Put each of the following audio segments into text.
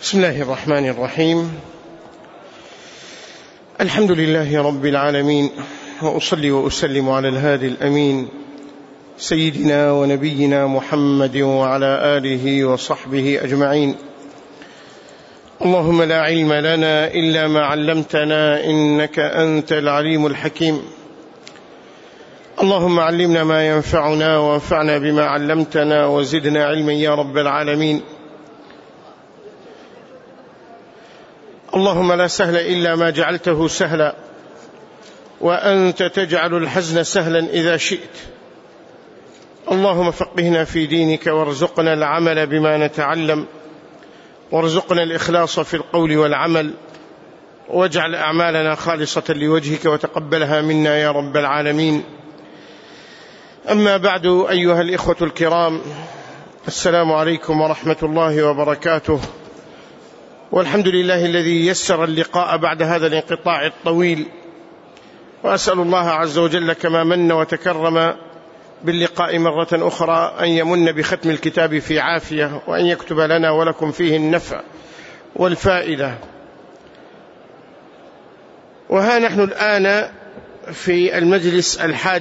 بسم الله الرحمن الرحيم. الحمد لله رب العالمين، وأصلي وأسلم على الهادي الأمين سيدنا ونبينا محمد وعلى آله وصحبه أجمعين. اللهم لا علم لنا إلا ما علمتنا إنك أنت العليم الحكيم. اللهم علمنا ما ينفعنا وانفعنا بما علمتنا وزدنا علما يا رب العالمين. اللهم لا سهل إلا ما جعلته سهلا، وأنت تجعل الحزن سهلا إذا شئت. اللهم فقهنا في دينك وارزقنا العمل بما نتعلم، وارزقنا الإخلاص في القول والعمل، واجعل أعمالنا خالصة لوجهك وتقبلها منا يا رب العالمين. أما بعد، أيها الإخوة الكرام، السلام عليكم ورحمة الله وبركاته. والحمد لله الذي يسر اللقاء بعد هذا الانقطاع الطويل، وأسأل الله عز وجل كما من وتكرم باللقاء مرة أخرى أن يمن بختم الكتاب في عافية، وأن يكتب لنا ولكم فيه النفع والفائدة. وها نحن الآن في المجلس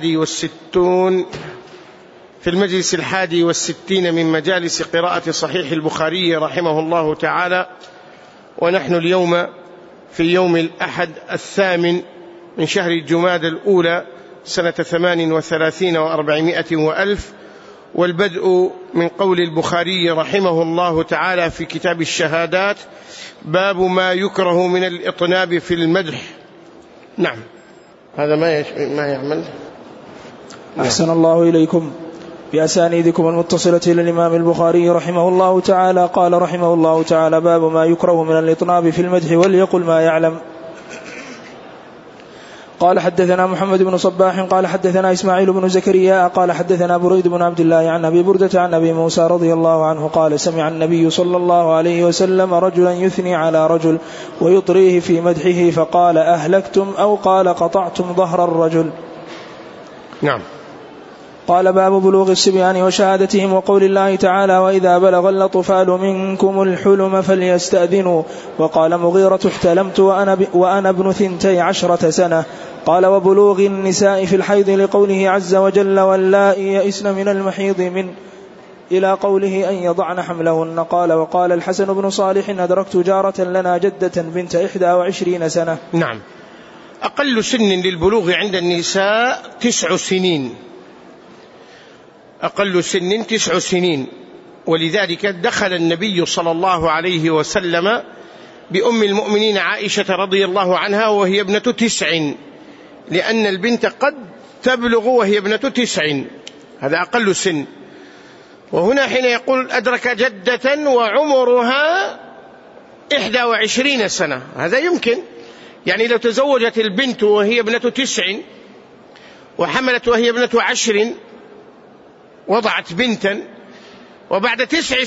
61 من مجالس قراءة صحيح البخاري رحمه الله تعالى، ونحن اليوم في يوم الأحد 8 من شهر الجمادى الأولى سنة 38 و400 وألف، والبدء من قول البخاري رحمه الله تعالى في كتاب الشهادات: باب ما يكره من الإطناب في المدح. نعم، هذا ما يعمل. أحسن الله إليكم. بأسانيدكم المتصلة إلى الإمام البخاري رحمه الله تعالى قال رحمه الله تعالى: باب ما يكره من الإطناب في المدح وليقل ما يعلم. قال: حدثنا محمد بن صباح قال حدثنا إسماعيل بن زكريا قال حدثنا بريد بن عبد الله عن أبي بردة عن أبي موسى رضي الله عنه قال: سمع النبي صلى الله عليه وسلم رجلا يثني على رجل ويطريه في مدحه فقال: أهلكتم، أو قال: قطعتم ظهر الرجل. نعم. قال: باب بلوغ الصبيان وشهادتهم، وقول الله تعالى: وإذا بلغ الأطفال منكم الحلم فليستأذنوا. وقال مغيرة: احتلمت وأنا ابن 12 سنة. قال: وبلوغ النساء في الحيض لقوله عز وجل: واللائي يئسن من المحيض إلى قوله أن يضعن حملهن. قال: وقال الحسن بن صالح: أدركت جارة لنا جدة بنت 21 سنة. نعم. أقل سن للبلوغ عند النساء 9 سنين، أقل سن 9 سنين. ولذلك دخل النبي صلى الله عليه وسلم بأم المؤمنين عائشة رضي الله عنها وهي ابنة 9، لأن البنت قد تبلغ وهي ابنة 9، هذا أقل سن. وهنا حين يقول أدرك جدة وعمرها 21 سنة، هذا يمكن، يعني لو تزوجت البنت وهي ابنة 9 وحملت وهي ابنة 10 وضعت بنتا، وبعد 9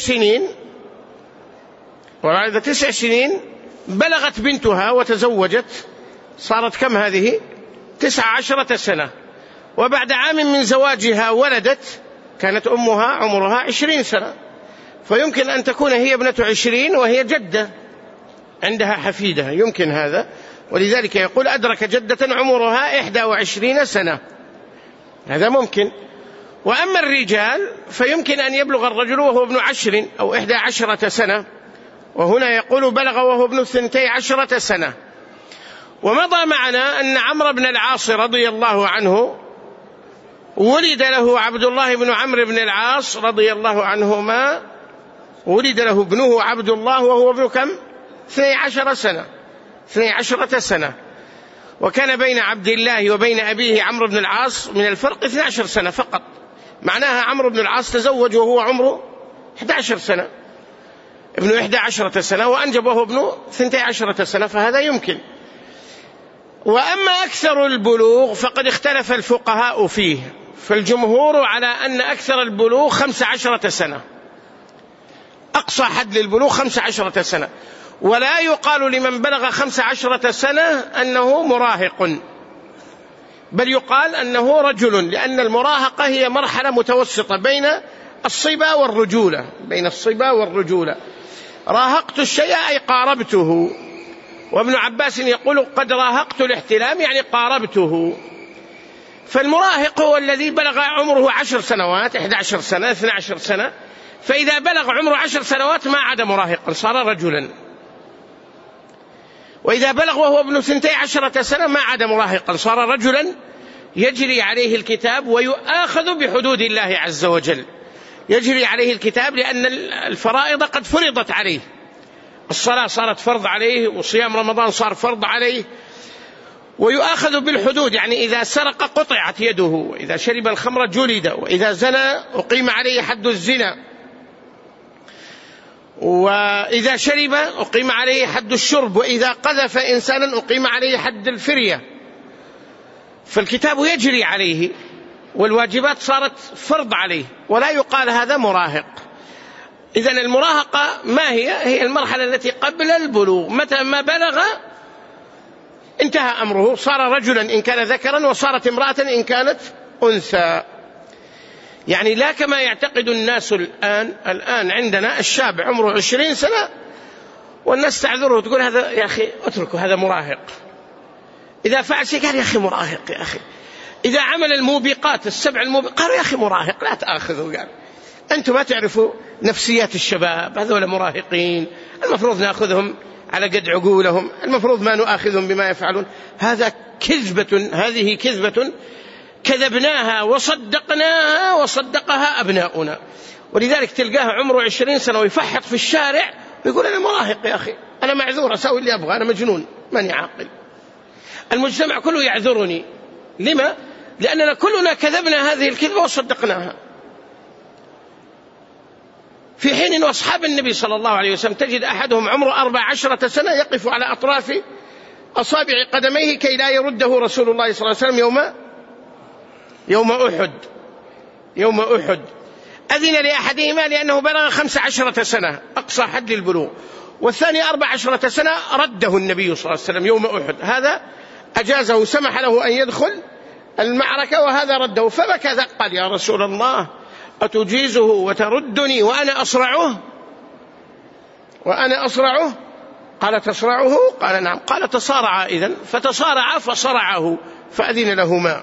سنين بلغت بنتها وتزوجت، صارت كم هذه؟ 19 سنة. وبعد عام من زواجها ولدت، كانت أمها عمرها 20 سنة، فيمكن أن تكون هي ابنة 20 وهي جدة عندها حفيدة، يمكن هذا. ولذلك يقول أدرك جدة عمرها 21 سنة، هذا ممكن. وأما الرجال فيمكن أن يبلغ الرجل وهو ابن 10 أو 11 سنة، وهنا يقول بلغ وهو ابن 12 سنة. ومضى معنا أن عمرو بن العاص رضي الله عنه ولد له عبد الله بن عمرو بن العاص رضي الله عنهما، ولد له ابنه عبد الله وهو ابن كم؟ 12 سنة. وكان بين عبد الله وبين أبيه عمرو بن العاص من الفرق 12 سنة فقط، معناها عمرو بن العاص تزوج وهو عمره 11 سنة، ابن 11 سنة، وأنجب وهو ابن 12 سنة، فهذا يمكن. وأما أكثر البلوغ فقد اختلف الفقهاء فيه، فالجمهور على أن أكثر البلوغ 15 سنة، أقصى حد للبلوغ 15 سنة. ولا يقال لمن بلغ 15 سنة أنه مراهق، بل يقال أنه رجل، لأن المراهقة هي مرحلة متوسطة بين الصبا والرجولة، راهقت الشيء أي قاربته. وابن عباس يقول قد راهقت الاحتلام يعني قاربته. فالمراهق هو الذي بلغ عمره 10 سنوات، 11 سنة، 12 سنة. فإذا بلغ عمره 10 سنوات ما عاد مراهقا، صار رجلا. وإذا بلغ وهو ابن 12 سنة ما عاد مراهقا، صار رجلا يجري عليه الكتاب ويؤاخذ بحدود الله عز وجل. يجري عليه الكتاب لأن الفرائض قد فرضت عليه. الصلاة صارت فرض عليه، وصيام رمضان صار فرض عليه، ويؤاخذ بالحدود، يعني إذا سرق قطعت يده، وإذا شرب الخمر جلد، وإذا زنى أقيم عليه حد الزنا، وإذا شرب أقيم عليه حد الشرب، وإذا قذف إنسانا أقيم عليه حد الفرية. فالكتاب يجري عليه والواجبات صارت فرض عليه، ولا يقال هذا مراهق. إذن المراهقة ما هي المرحلة التي قبل البلوغ، متى ما بلغ انتهى أمره، صار رجلا إن كان ذكرا، وصارت امرأة إن كانت أنثى. يعني لا كما يعتقد الناس الآن عندنا الشاب عمره 20 سنة والناس تعذره وتقول هذا يا أخي اتركه هذا مراهق. إذا فعل شيء قال يا أخي مراهق يا أخي. إذا عمل الموبقات 7 الموبقات قالوا يا أخي مراهق لا تأخذوا. قال أنتم ما تعرفوا نفسيات الشباب، هذول مراهقين، المفروض نأخذهم على قد عقولهم، المفروض ما نؤاخذهم بما يفعلون. هذا كذبة، هذه كذبة كذبناها وصدقناها وصدقها أبناؤنا. ولذلك تلقاه عمره 20 سنة ويفحط في الشارع ويقول أنا مراهق يا أخي، أنا معذور أسوي اللي أبغى، أنا مجنون ماني عاقل. المجتمع كله يعذرني. لما؟ لأننا كلنا كذبنا هذه الكذبة وصدقناها. في حين أن أصحاب النبي صلى الله عليه وسلم تجد أحدهم عمره 14 سنة يقف على أطراف أصابع قدميه كي لا يرده رسول الله صلى الله عليه وسلم يوم أحد. أذن لأحدهما لأنه بلغ 15 سنة أقصى حد البلوغ، والثاني 14 سنة رده النبي صلى الله عليه وسلم يوم أحد. هذا أجازه، سمح له أن يدخل المعركة، وهذا رده. فبكى قال يا رسول الله أتجيزه وتردني وأنا أصرعه؟ قال تصرعه؟ قال نعم. قال تصارعا إذن، فتصارعا فصرعه فأذن لهما.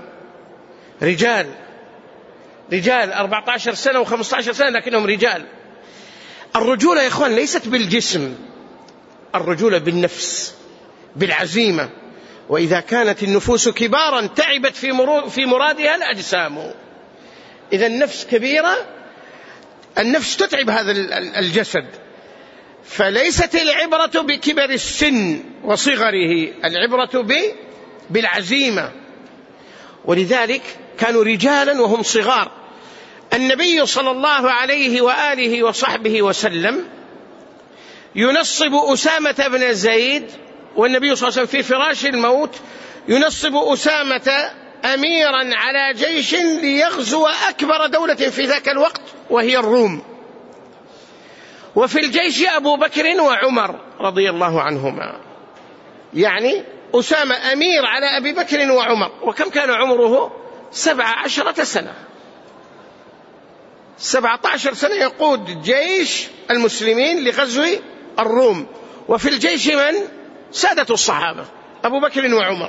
رجال 14 سنة و15 سنة لكنهم رجال. الرجولة يا إخوان ليست بالجسم، الرجولة بالنفس، بالعزيمة. وإذا كانت النفوس كبارا تعبت في مرادها الأجسام. إذا النفس كبيرة، النفس تتعب هذا الجسد. فليست العبرة بكبر السن وصغره، العبرة بالعزيمة. ولذلك كانوا رجالا وهم صغار. النبي صلى الله عليه وآله وصحبه وسلم ينصب أسامة بن زيد، والنبي صلى الله عليه وسلم في فراش الموت ينصب أسامة أميرا على جيش ليغزو أكبر دولة في ذاك الوقت وهي الروم، وفي الجيش أبو بكر وعمر رضي الله عنهما. يعني أسامة أمير على أبي بكر وعمر، وكم كان عمره؟ 17 سنة. 17 سنة يقود جيش المسلمين لغزو الروم، وفي الجيش من؟ سادة الصحابة أبو بكر وعمر.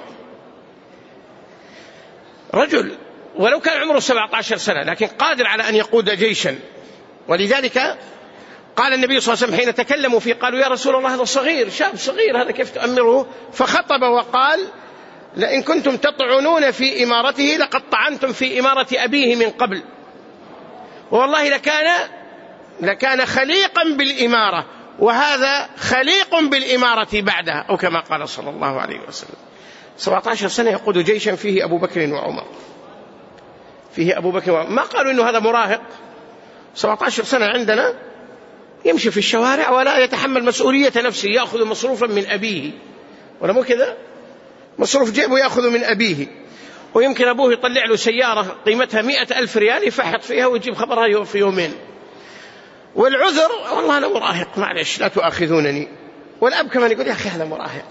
رجل ولو كان عمره 17 سنة لكن قادر على أن يقود جيشا. ولذلك قال النبي صلى الله عليه وسلم حين تكلموا فيه قالوا يا رسول الله هذا صغير، شاب صغير، هذا كيف تؤمره؟ فخطب وقال لئن كنتم تطعنون في إمارته لقد طعنتم في إمارة أبيه من قبل، والله لكان خليقا بالإمارة، وهذا خليق بالإمارة بعدها، أو كما قال صلى الله عليه وسلم. 17 سنة يقود جيشا فيه أبو بكر وعمر، فيه أبو بكر وعمر. ما قالوا إنه هذا مراهق. 17 سنة عندنا يمشي في الشوارع ولا يتحمل مسؤولية نفسه، يأخذ مصروفا من أبيه، ولا مو كذا؟ مصروف جيبه يأخذ من أبيه، ويمكن أبوه يطلع له سيارة قيمتها 100,000 ريال يفحط فيها ويجيب خبرها في يومين. والعذر والله أنا مراهق معلش لا تؤاخذونني، والأب كمان يقول يا أخي هذا مراهق.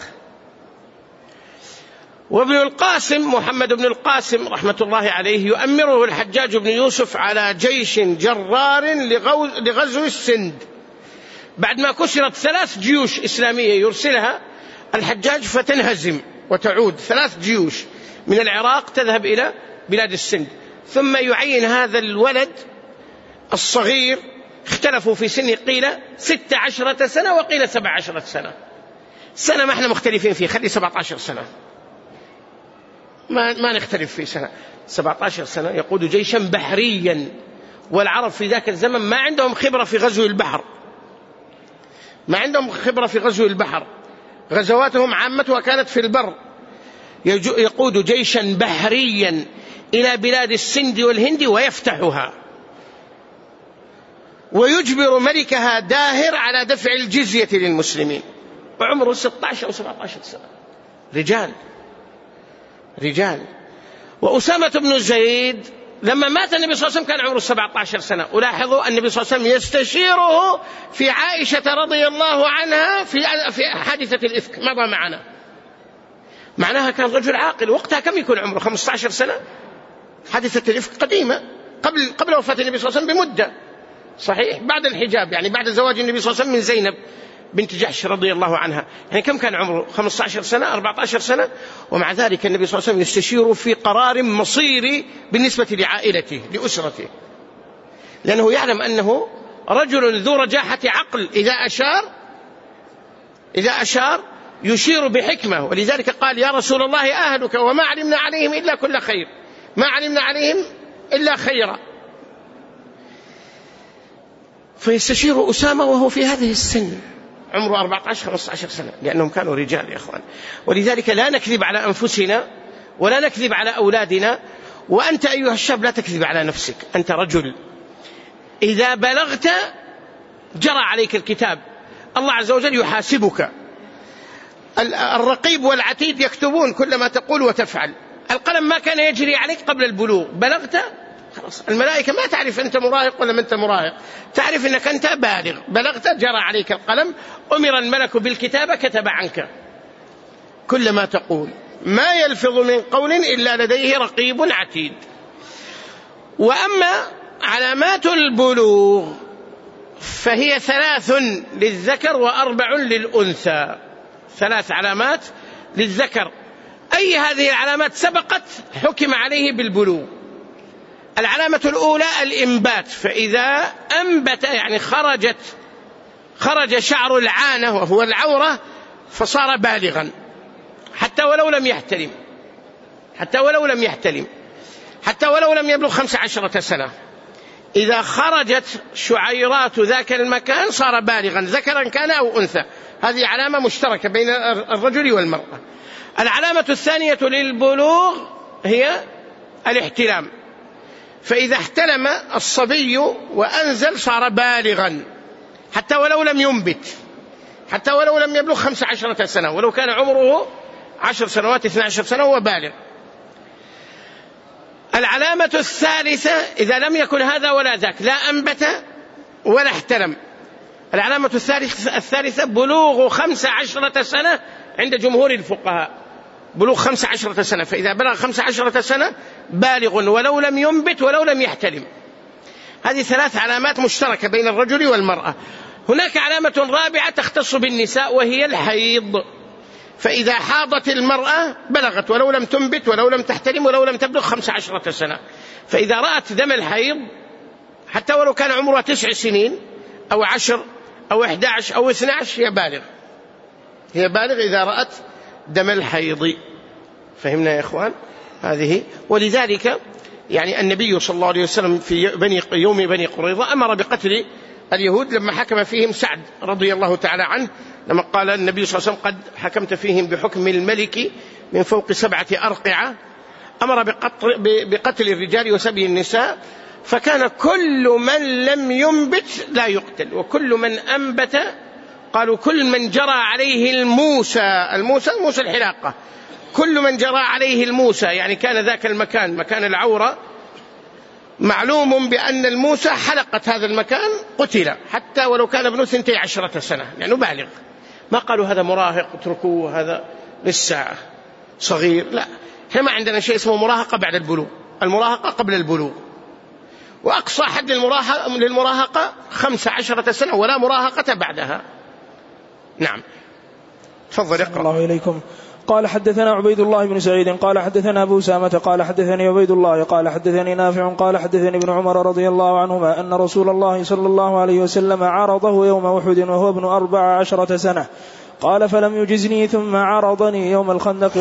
وابن القاسم محمد بن القاسم رحمة الله عليه يؤمره الحجاج بن يوسف على جيش جرار لغزو السند، بعد ما كسرت 3 جيوش إسلامية يرسلها الحجاج فتنهزم وتعود 3 جيوش من العراق تذهب إلى بلاد السند، ثم يعين هذا الولد الصغير، اختلفوا في سنه، قيل 16 سنة وقيل 17 سنة. سنة ما احنا مختلفين فيه، خلي 17 سنة، ما نختلف في سنة. 17 سنة يقود جيشا بحريا، والعرب في ذاك الزمن ما عندهم خبرة في غزو البحر، ما عندهم خبرة في غزو البحر، غزواتهم عامتها كانت في البر. يقود جيشا بحريا إلى بلاد السند والهند ويفتحها، ويجبر ملكها داهر على دفع الجزية للمسلمين، وعمره 16 أو 17 سنة. رجال. وأسامة بن زيد لما مات النبي صلى الله عليه وسلم كان عمره 17 سنة. ولاحظوا النبي صلى الله عليه وسلم يستشيره في عائشة رضي الله عنها في حادثة الإفك، مضى معنا، معناها كان رجل عاقل. وقتها كم يكون عمره؟ 15 سنة. حادثة الإفك قديمة، قبل وفاة النبي صلى الله عليه وسلم بمدة، صحيح، بعد الحجاب، يعني بعد زواج النبي صلى الله عليه وسلم من زينب بنت جحش رضي الله عنها. يعني كم كان عمره؟ 15 سنة، 14 سنة. ومع ذلك النبي صلى الله عليه وسلم يستشير في قرار مصيري بالنسبة لعائلته لأسرته، لأنه يعلم أنه رجل ذو رجاحة عقل، إذا أشار يشير بحكمة. ولذلك قال: يا رسول الله أهلك وما علمنا عليهم إلا كل خير، ما علمنا عليهم إلا خيرا. فيستشير أسامة وهو في هذه السن، عمره 14-15 سنة، لأنهم كانوا رجال يا أخوان. ولذلك لا نكذب على أنفسنا ولا نكذب على أولادنا. وأنت أيها الشاب لا تكذب على نفسك، أنت رجل، إذا بلغت جرى عليك الكتاب، الله عز وجل يحاسبك، الرقيب والعتيد يكتبون كل ما تقول وتفعل. القلم ما كان يجري عليك قبل البلوغ، بلغت خلاص، الملائكة ما تعرف أنت مراهق ولا ما أنت مراهق، تعرف أنك أنت بالغ، بلغت جرى عليك القلم، أمر الملك بالكتابة كتب عنك كل ما تقول، ما يلفظ من قول إلا لديه رقيب عتيد. وأما علامات البلوغ فهي 3 للذكر و4 للأنثى، 3 علامات للذكر. أي هذه العلامات سبقت حكم عليه بالبلوغ. العلامة الأولى الإنبات، فإذا أنبت يعني خرج شعر العانة وهو العورة فصار بالغا، حتى ولو لم يحتلم، حتى ولو لم يبلغ 15 سنة. إذا خرجت شعيرات ذاك المكان صار بالغا، ذكرا كان أو أنثى. هذه علامة مشتركة بين الرجل والمرأة. العلامة الثانية للبلوغ هي الاحتلام، فإذا احتلم الصبي وأنزل صار بالغا، حتى ولو لم ينبت، حتى ولو لم يبلغ 15 سنة، ولو كان عمره 10 سنوات 12 سنة هو بالغ. العلامة الثالثة إذا لم يكن هذا ولا ذاك، لا أنبت ولا احتلم، العلامة الثالثة بلوغ 15 سنة عند جمهور الفقهاء، بلوغ 15 سنة، فإذا بلغ 15 سنة بالغ ولو لم ينبت ولو لم يحتلم. هذه 3 علامات مشتركة بين الرجل والمرأة. هناك علامة رابعة تختص بالنساء وهي الحيض، فإذا حاضت المرأة بلغت ولو لم تنبت ولو لم تحتلم ولو لم تبلغ 15 سنة. فإذا رأت دم الحيض حتى ولو كان عمرها 9 سنين أو 10 أو 11 أو 12 هي بالغ إذا رأت دم الحيض. فهمنا يا إخوان هذه؟ ولذلك يعني النبي صلى الله عليه وسلم في يوم بني قريظة أمر بقتل اليهود لما حكم فيهم سعد رضي الله تعالى عنه، لما قال النبي صلى الله عليه وسلم: قد حكمت فيهم بحكم الملك من فوق 7 أرقعة. أمر بقتل الرجال وسبي النساء، فكان كل من لم ينبت لا يقتل، وكل من أنبت قالوا كل من جرى عليه الموسى الحلاقة، كل من جرى عليه الموسى، يعني كان ذاك المكان مكان العورة معلوم بأن الموسى حلقت هذا المكان قتل، حتى ولو كان ابن 12 سنة لأنه بالغ. ما قالوا هذا مراهق اتركوه، هذا لسه صغير، لا، احنا ما عندنا شيء اسمه مراهقة بعد البلوغ، المراهقة قبل البلوغ. وأقصى حد للمراهقة 15 سنة ولا مراهقة بعدها. نعم. تفضل اقرأ. الله إليكم. قال حدثنا عبيد الله بن سعيد قال حدثنا أبو أسامة قال حدثني عبيد الله قال حدثني نافع قال حدثني ابن عمر رضي الله عنهما أن رسول الله صلى الله عليه وسلم عرضه يوم أحد وهو ابن 14 سنة قال فلم يجزني ثم عرضني يوم الخندق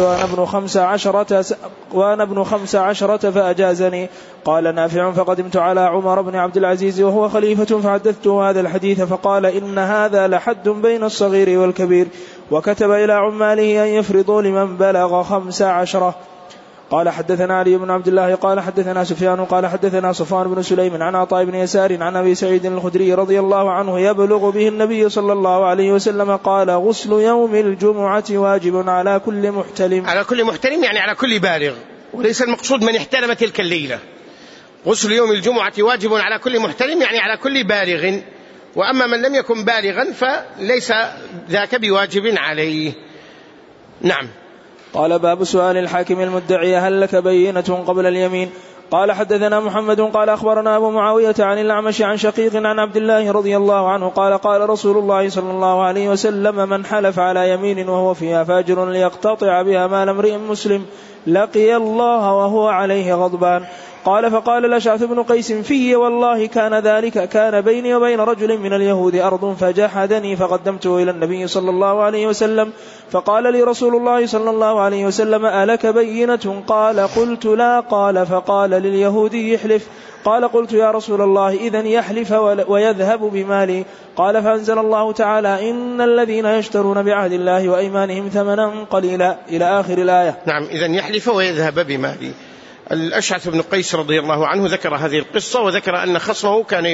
وأنا ابن 15 فأجازني. قال نافع فقدمت على عمر بن عبد العزيز وهو خليفة فحدثته هذا الحديث فقال إن هذا لحد بين الصغير والكبير وكتب إلى عماله أن يفرضوا لمن بلغ 15. قال حدثنا علي بن عبد الله قال حدثنا سفيان قال حدثنا صفوان بن سليم عن عطاء بن يسار عن أبي سعيد الخدري رضي الله عنه يبلغ به النبي صلى الله عليه وسلم قال غسل يوم الجمعة واجب على كل محتلم. على كل محتلم يعني على كل بالغ، وليس المقصود من احتلم تلك الليلة. غسل يوم الجمعة واجب على كل محتلم يعني على كل بالغ، وأما من لم يكن بالغا فليس ذاك بواجب عليه. نعم. قال باب سؤال الحاكم المدعي هل لك بينة قبل اليمين. قال حدثنا محمد قال أخبرنا أبو معاوية عن الأعمش عن شقيق عن عبد الله رضي الله عنه قال قال رسول الله صلى الله عليه وسلم من حلف على يمين وهو فيها فاجر ليقتطع بها مال امرئ مسلم لقي الله وهو عليه غضبان. قال فقال الأشعث بن قيس في والله كان ذلك كان بيني وبين رجل من اليهود أرض فجحدني فقدمته إلى النبي صلى الله عليه وسلم فقال لي رسول الله صلى الله عليه وسلم ألك بينة؟ قال قلت لا. قال فقال لليهودي يحلف. قال قلت يا رسول الله إذن يحلف ويذهب بمالي. قال فأنزل الله تعالى إن الذين يشترون بعهد الله وأيمانهم ثمنا قليلا إلى آخر الآية. نعم. إذن يحلف ويذهب بمالي. الأشعث بن قيس رضي الله عنه ذكر هذه القصة وذكر أن خصمه كان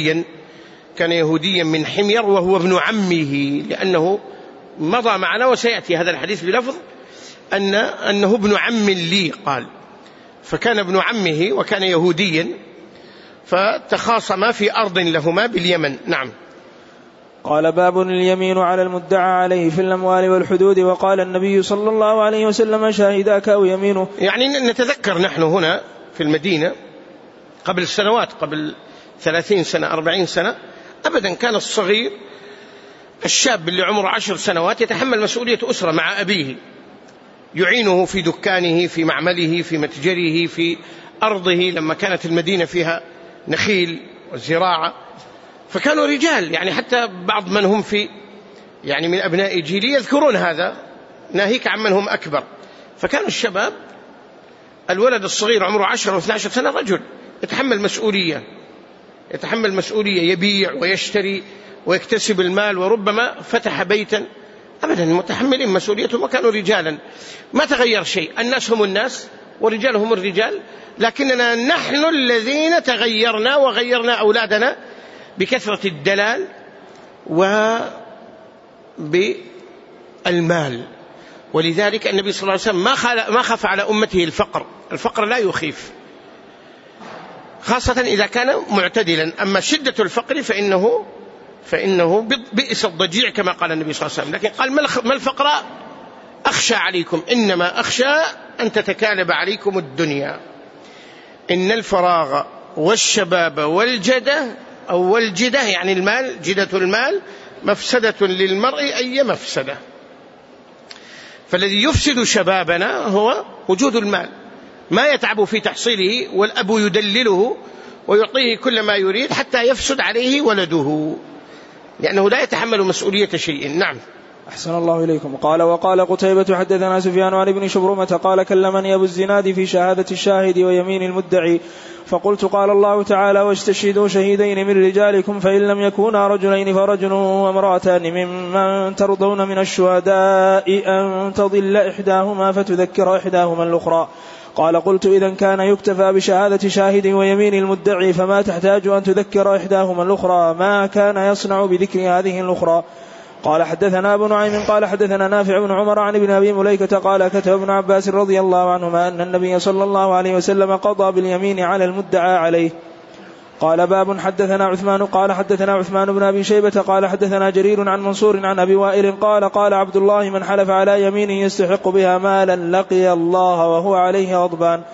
يهوديا من حمير وهو ابن عمه، لأنه مضى معنا وسيأتي هذا الحديث بلفظ أنه ابن عم لي. قال فكان ابن عمه وكان يهوديا فتخاصما في أرض لهما باليمن. نعم. قال باب اليمين على المدعى عليه في الأموال والحدود. وقال النبي صلى الله عليه وسلم شاهداك أو يمينه. يعني نتذكر نحن هنا في المدينة قبل سنوات، قبل 30 سنة 40 سنة أبدا، كان الصغير الشاب اللي عمره 10 سنوات يتحمل مسؤولية أسرة مع أبيه، يعينه في دكانه في معمله في متجره في أرضه لما كانت المدينة فيها نخيل وزراعة، فكانوا رجال. يعني حتى بعض من هم يعني من أبناء جيلي يذكرون هذا، ناهيك عن من هم أكبر. فكانوا الشباب الولد الصغير عمره 10 و12 سنة رجل يتحمل مسؤولية، يبيع ويشتري ويكتسب المال، وربما فتح بيتا. أبدا متحملين مسؤوليتهم وكانوا رجالا. ما تغير شيء، الناس هم الناس والرجال هم الرجال، لكننا نحن الذين تغيرنا وغيرنا أولادنا بكثرة الدلال وبالمال. ولذلك النبي صلى الله عليه وسلم ما خاف على أمته الفقر لا يخيف، خاصة إذا كان معتدلا. أما شدة الفقر فإنه بئس الضجيع كما قال النبي صلى الله عليه وسلم. لكن قال ما الفقر أخشى عليكم، إنما أخشى أن تتكالب عليكم الدنيا. إن الفراغ والشباب والجدة يعني المال، جدة المال مفسدة للمرء أي مفسدة. فالذي يفسد شبابنا هو وجود المال، ما يتعب في تحصيله، والأب يدلله ويعطيه كل ما يريد حتى يفسد عليه ولده، لأنه لا يتحمل مسؤولية شيء. نعم. أحسن الله إليكم. قال وقال قتيبة حدثنا سفيان عن ابن شبرمة قال كلمني أبو الزناد في شهادة الشاهد ويمين المدعي، فقلت قال الله تعالى واستشهدوا شهيدين من رجالكم فإن لم يكونا رجلين فرجل وامرأتان ممن ترضون من الشهداء أن تضل إحداهما فتذكر إحداهما الأخرى. قال قلت إذن كان يكتفى بشهادة شاهد ويمين المدعي فما تحتاج أن تذكر إحداهما الأخرى ما كان يصنع بذكر هذه الأخرى. قال حدثنا أبو نعيم قال حدثنا نافع بن عمر عن ابن أبي مليكة قال كتب ابن عباس رضي الله عنهما أن النبي صلى الله عليه وسلم قضى باليمين على المدعى عليه. قال باب حدثنا عثمان قال حدثنا عثمان بن أبي شيبة قال حدثنا جرير عن منصور عن أبي وائل قال قال عبد الله من حلف على يمين يستحق بها مالا لقي الله وهو عليه غضبان.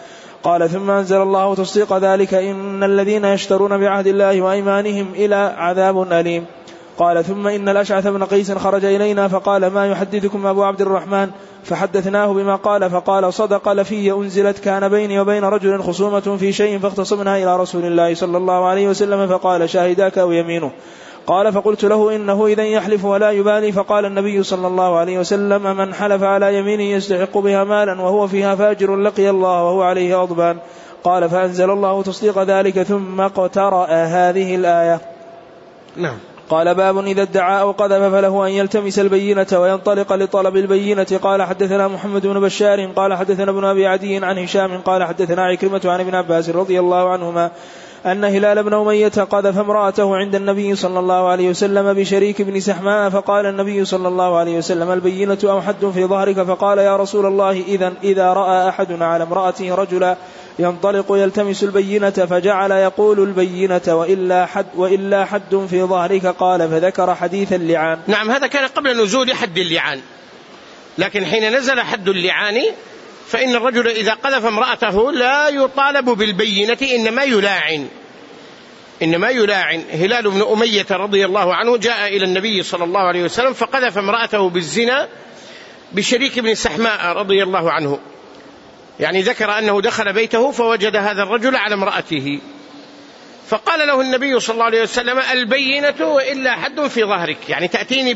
قال ثم أنزل الله تصديق ذلك إن الذين يشترون بعهد الله وأيمانهم إلى عذاب أليم. قال ثم إن الأشعث بن قيس خرج إلينا فقال ما يحدثكم أبو عبد الرحمن؟ فحدثناه بما قال فقال صدق لفي أنزلت كان بيني وبين رجل خصومة في شيء فاختصمنا إلى رسول الله صلى الله عليه وسلم فقال شاهداك أو يمينه؟ قال فقلت له إنه إذن يحلف ولا يبالي. فقال النبي صلى الله عليه وسلم من حلف على يمين يستحق بها مالا وهو فيها فاجر لقي الله وهو عليه غضبان. قال فأنزل الله تصديق ذلك ثم اقترأ هذه الآية. نعم. قال باب إذا ادعى أو قذف فله أن يلتمس البينة وينطلق لطلب البينة. قال حدثنا محمد بن بشار قال حدثنا ابن أبي عدي عن هشام قال حدثنا عكرمة عن ابن عباس رضي الله عنهما أن هلال بن أمية قذف امرأته عند النبي صلى الله عليه وسلم بشريك بن سحماء فقال النبي صلى الله عليه وسلم البينة أو حد في ظهرك؟ فقال يا رسول الله إذا رأى أحدنا على امرأته رجلا ينطلق يلتمس البينة فجعل يقول البينة وإلا حد في ظهرك. قال فذكر حديث اللعان. نعم، هذا كان قبل نزول حد اللعان، لكن حين نزل حد اللعان فإن الرجل إذا قذف امرأته لا يطالب بالبينة إنما يلاعن. هلال بن أمية رضي الله عنه جاء إلى النبي صلى الله عليه وسلم فقذف امرأته بالزنا بشريك بن سحماء رضي الله عنه، يعني ذكر أنه دخل بيته فوجد هذا الرجل على امرأته، فقال له النبي صلى الله عليه وسلم البينة وإلا حد في ظهرك، يعني تأتيني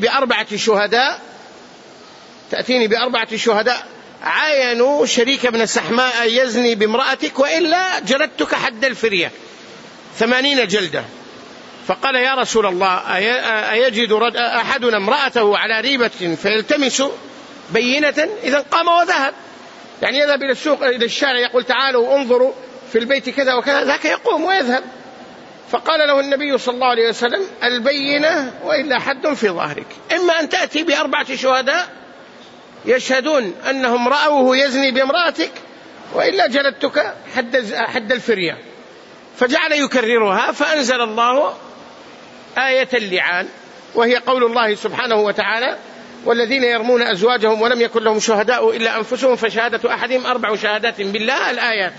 بأربعة شهداء عاينوا شريك بن سحماء يزني بامرأتك وإلا جلدتك حد الفرية 80 جلدة. فقال يا رسول الله أيجد أحدنا امرأته على ريبة فيلتمس بينة؟ إذا قام وذهب، يعني يذهب إلى السوق إلى الشارع يقول تعالوا انظروا في البيت كذا وكذا، ذاك يقوم ويذهب. فقال له النبي صلى الله عليه وسلم البينة وإلا حد في ظهرك، إما أن تأتي ب4 شهداء يشهدون أنهم رأوه يزني بامرأتك وإلا جلدتك حد الفرية. فجعل يكررها، فأنزل الله آية اللعان، وهي قول الله سبحانه وتعالى والذين يرمون أزواجهم ولم يكن لهم شهداء إلا أنفسهم فشهادة أحدهم 4 شهادات بالله، الآيات.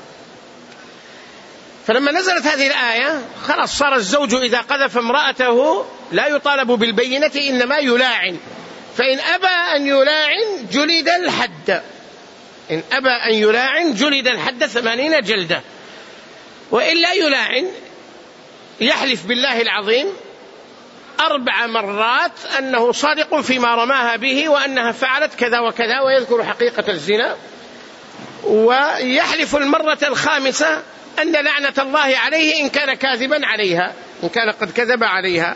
فلما نزلت هذه الآية خلاص صار الزوج إذا قذف امرأته لا يطالب بالبينة إنما يلاعن، فإن أبى أن يلاعن جلد الحد، إن أبى أن يلاعن جلد الحد 80 جلدة، وإلا يلاعن يحلف بالله العظيم 4 مرات أنه صادق فيما رماها به وأنها فعلت كذا وكذا ويذكر حقيقة الزنا، ويحلف المرة الخامسة أن لعنة الله عليه إن كان كاذبا عليها، إن كان قد كذب عليها.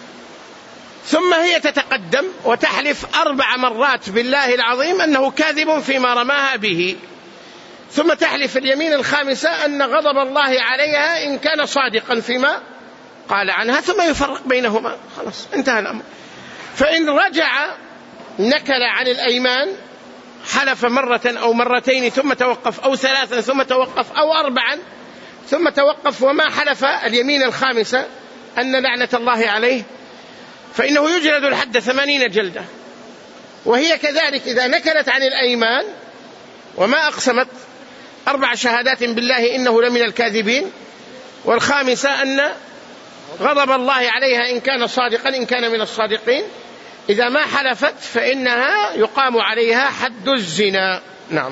ثم هي تتقدم وتحلف 4 مرات بالله العظيم أنه كاذب فيما رماها به، ثم تحلف اليمين الخامسة أن غضب الله عليها إن كان صادقا فيما قال عنها، ثم يفرق بينهما، خلاص انتهى الأمر. فإن رجع نكل عن الأيمان، حلف مرة أو مرتين ثم توقف، أو 3 ثم توقف، أو 4 ثم توقف وما حلف اليمين الخامسة أن لعنة الله عليه، فإنه يجلد الحد 80 جلدة. وهي كذلك إذا نكلت عن الأيمان وما أقسمت 4 شهادات بالله إنه لمن الكاذبين، والخامسة أن غضب الله عليها إن كان صادقا إن كان من الصادقين، إذا ما حلفت فإنها يقام عليها حد الزنا. نعم.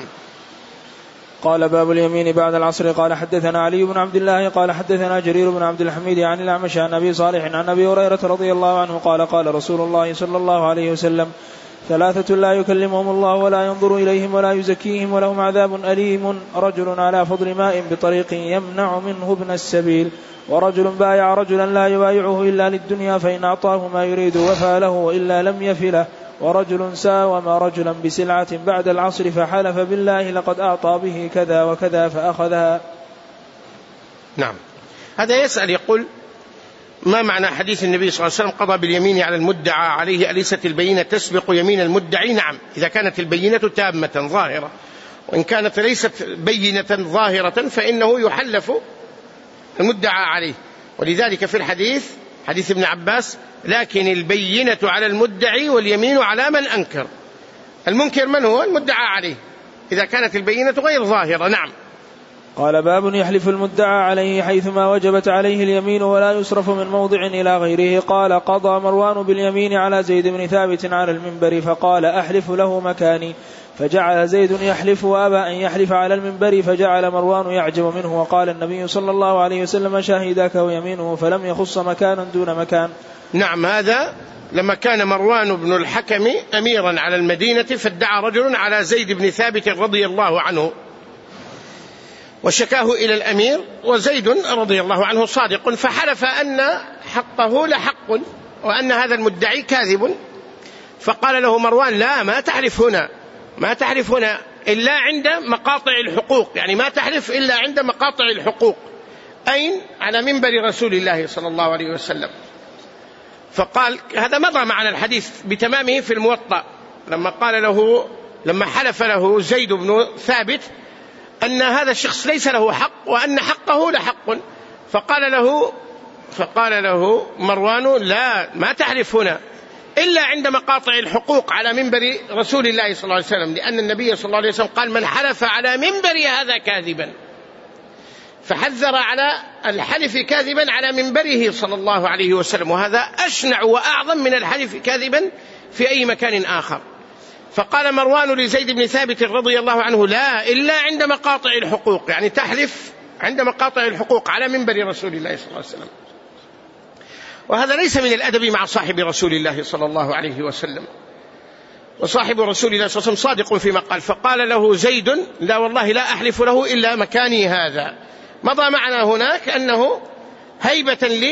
قال باب اليمين بعد العصر. قال حدثنا علي بن عبد الله قال حدثنا جرير بن عبد الحميد عن الأعمش عن أبي صالح عن أبي هريرة رضي الله عنه قال قال رسول الله صلى الله عليه وسلم 3 لا يكلمهم الله ولا ينظر إليهم ولا يزكيهم ولهم عذاب أليم: رجل على فضل ماء بطريق يمنع منه ابن السبيل، ورجل بايع رجلا لا يبايعه إلا للدنيا فإن أعطاه ما يريد وفى له وإلا لم يفله، ورجل ساوم رجلا بسلعة بعد العصر فحلف بالله لقد أعطى به كذا وكذا فأخذها. نعم. هذا يسأل يقول ما معنى حديث النبي صلى الله عليه وسلم قضى باليمين على المدعى عليه أليست البينة تسبق يمين المدعي؟ نعم، إذا كانت البينة تامة ظاهرة، وإن كانت ليست بينة ظاهرة فإنه يحلف المدعى عليه. ولذلك في الحديث حديث ابن عباس لكن البينة على المدعي واليمين على من أنكر. المنكر من هو؟ المدعى عليه إذا كانت البينة غير ظاهرة. نعم. قال باب يحلف المدعى عليه حيثما وجبت عليه اليمين ولا يصرف من موضع إلى غيره. قال قضى مروان باليمين على زيد بن ثابت على المنبر فقال أحلف له مكاني، فجعل زيد يحلف وأبى أن يحلف على المنبر، فجعل مروان يعجب منه. وقال النبي صلى الله عليه وسلم شاهداك ويمينه، فلم يخص مكانا دون مكان. نعم، هذا لما كان مروان بن الحكم أميرا على المدينة فادعى رجل على زيد بن ثابت رضي الله عنه وشكاه إلى الأمير، وزيد رضي الله عنه صادق، فحلف أن حقه لحق وأن هذا المدعي كاذب. فقال له مروان لا، ما تحلف هنا إلا عند مقاطع الحقوق، يعني ما تحلف إلا عند مقاطع الحقوق. أين؟ على منبر رسول الله صلى الله عليه وسلم. فقال هذا مضى معنا الحديث بتمامه في الموطأ، لما حلف له زيد بن ثابت أن هذا الشخص ليس له حق وأن حقه لحق، فقال له مروان لا، ما تحلف هنا إلا عند مقاطع الحقوق على منبر رسول الله صلى الله عليه وسلم، لأن النبي صلى الله عليه وسلم قال من حلف على منبر هذا كاذبا، فحذر على الحلف كاذبا على منبره صلى الله عليه وسلم، وهذا أشنع وأعظم من الحلف كاذبا في أي مكان آخر. فقال مروان لزيد بن ثابت رضي الله عنه لا إلا عند مقاطع الحقوق، يعني تحلف عند مقاطع الحقوق على منبر رسول الله صلى الله عليه وسلم. وهذا ليس من الأدب مع صاحب رسول الله صلى الله عليه وسلم، وصاحب رسول الله صلى الله عليه وسلم صادق فيما قال. فقال له زيد لا والله لا أحلف له إلا مكاني هذا. مضى معنا هناك أنه هيبة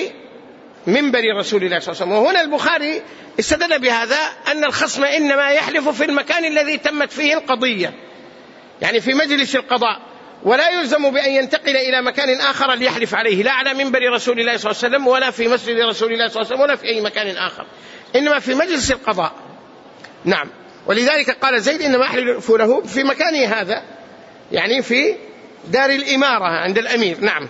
لمنبر رسول الله صلى الله عليه وسلم. وهنا البخاري استدل بهذا أن الخصم إنما يحلف في المكان الذي تمت فيه القضية، يعني في مجلس القضاء، ولا يلزم بأن ينتقل إلى مكان آخر ليحلف عليه، لا على منبر رسول الله صلى الله عليه وسلم ولا في مسجد رسول الله صلى الله عليه وسلم ولا في أي مكان آخر، إنما في مجلس القضاء. نعم، ولذلك قال زيد إنما أحلف له في مكانه هذا، يعني في دار الإمارة عند الأمير. نعم.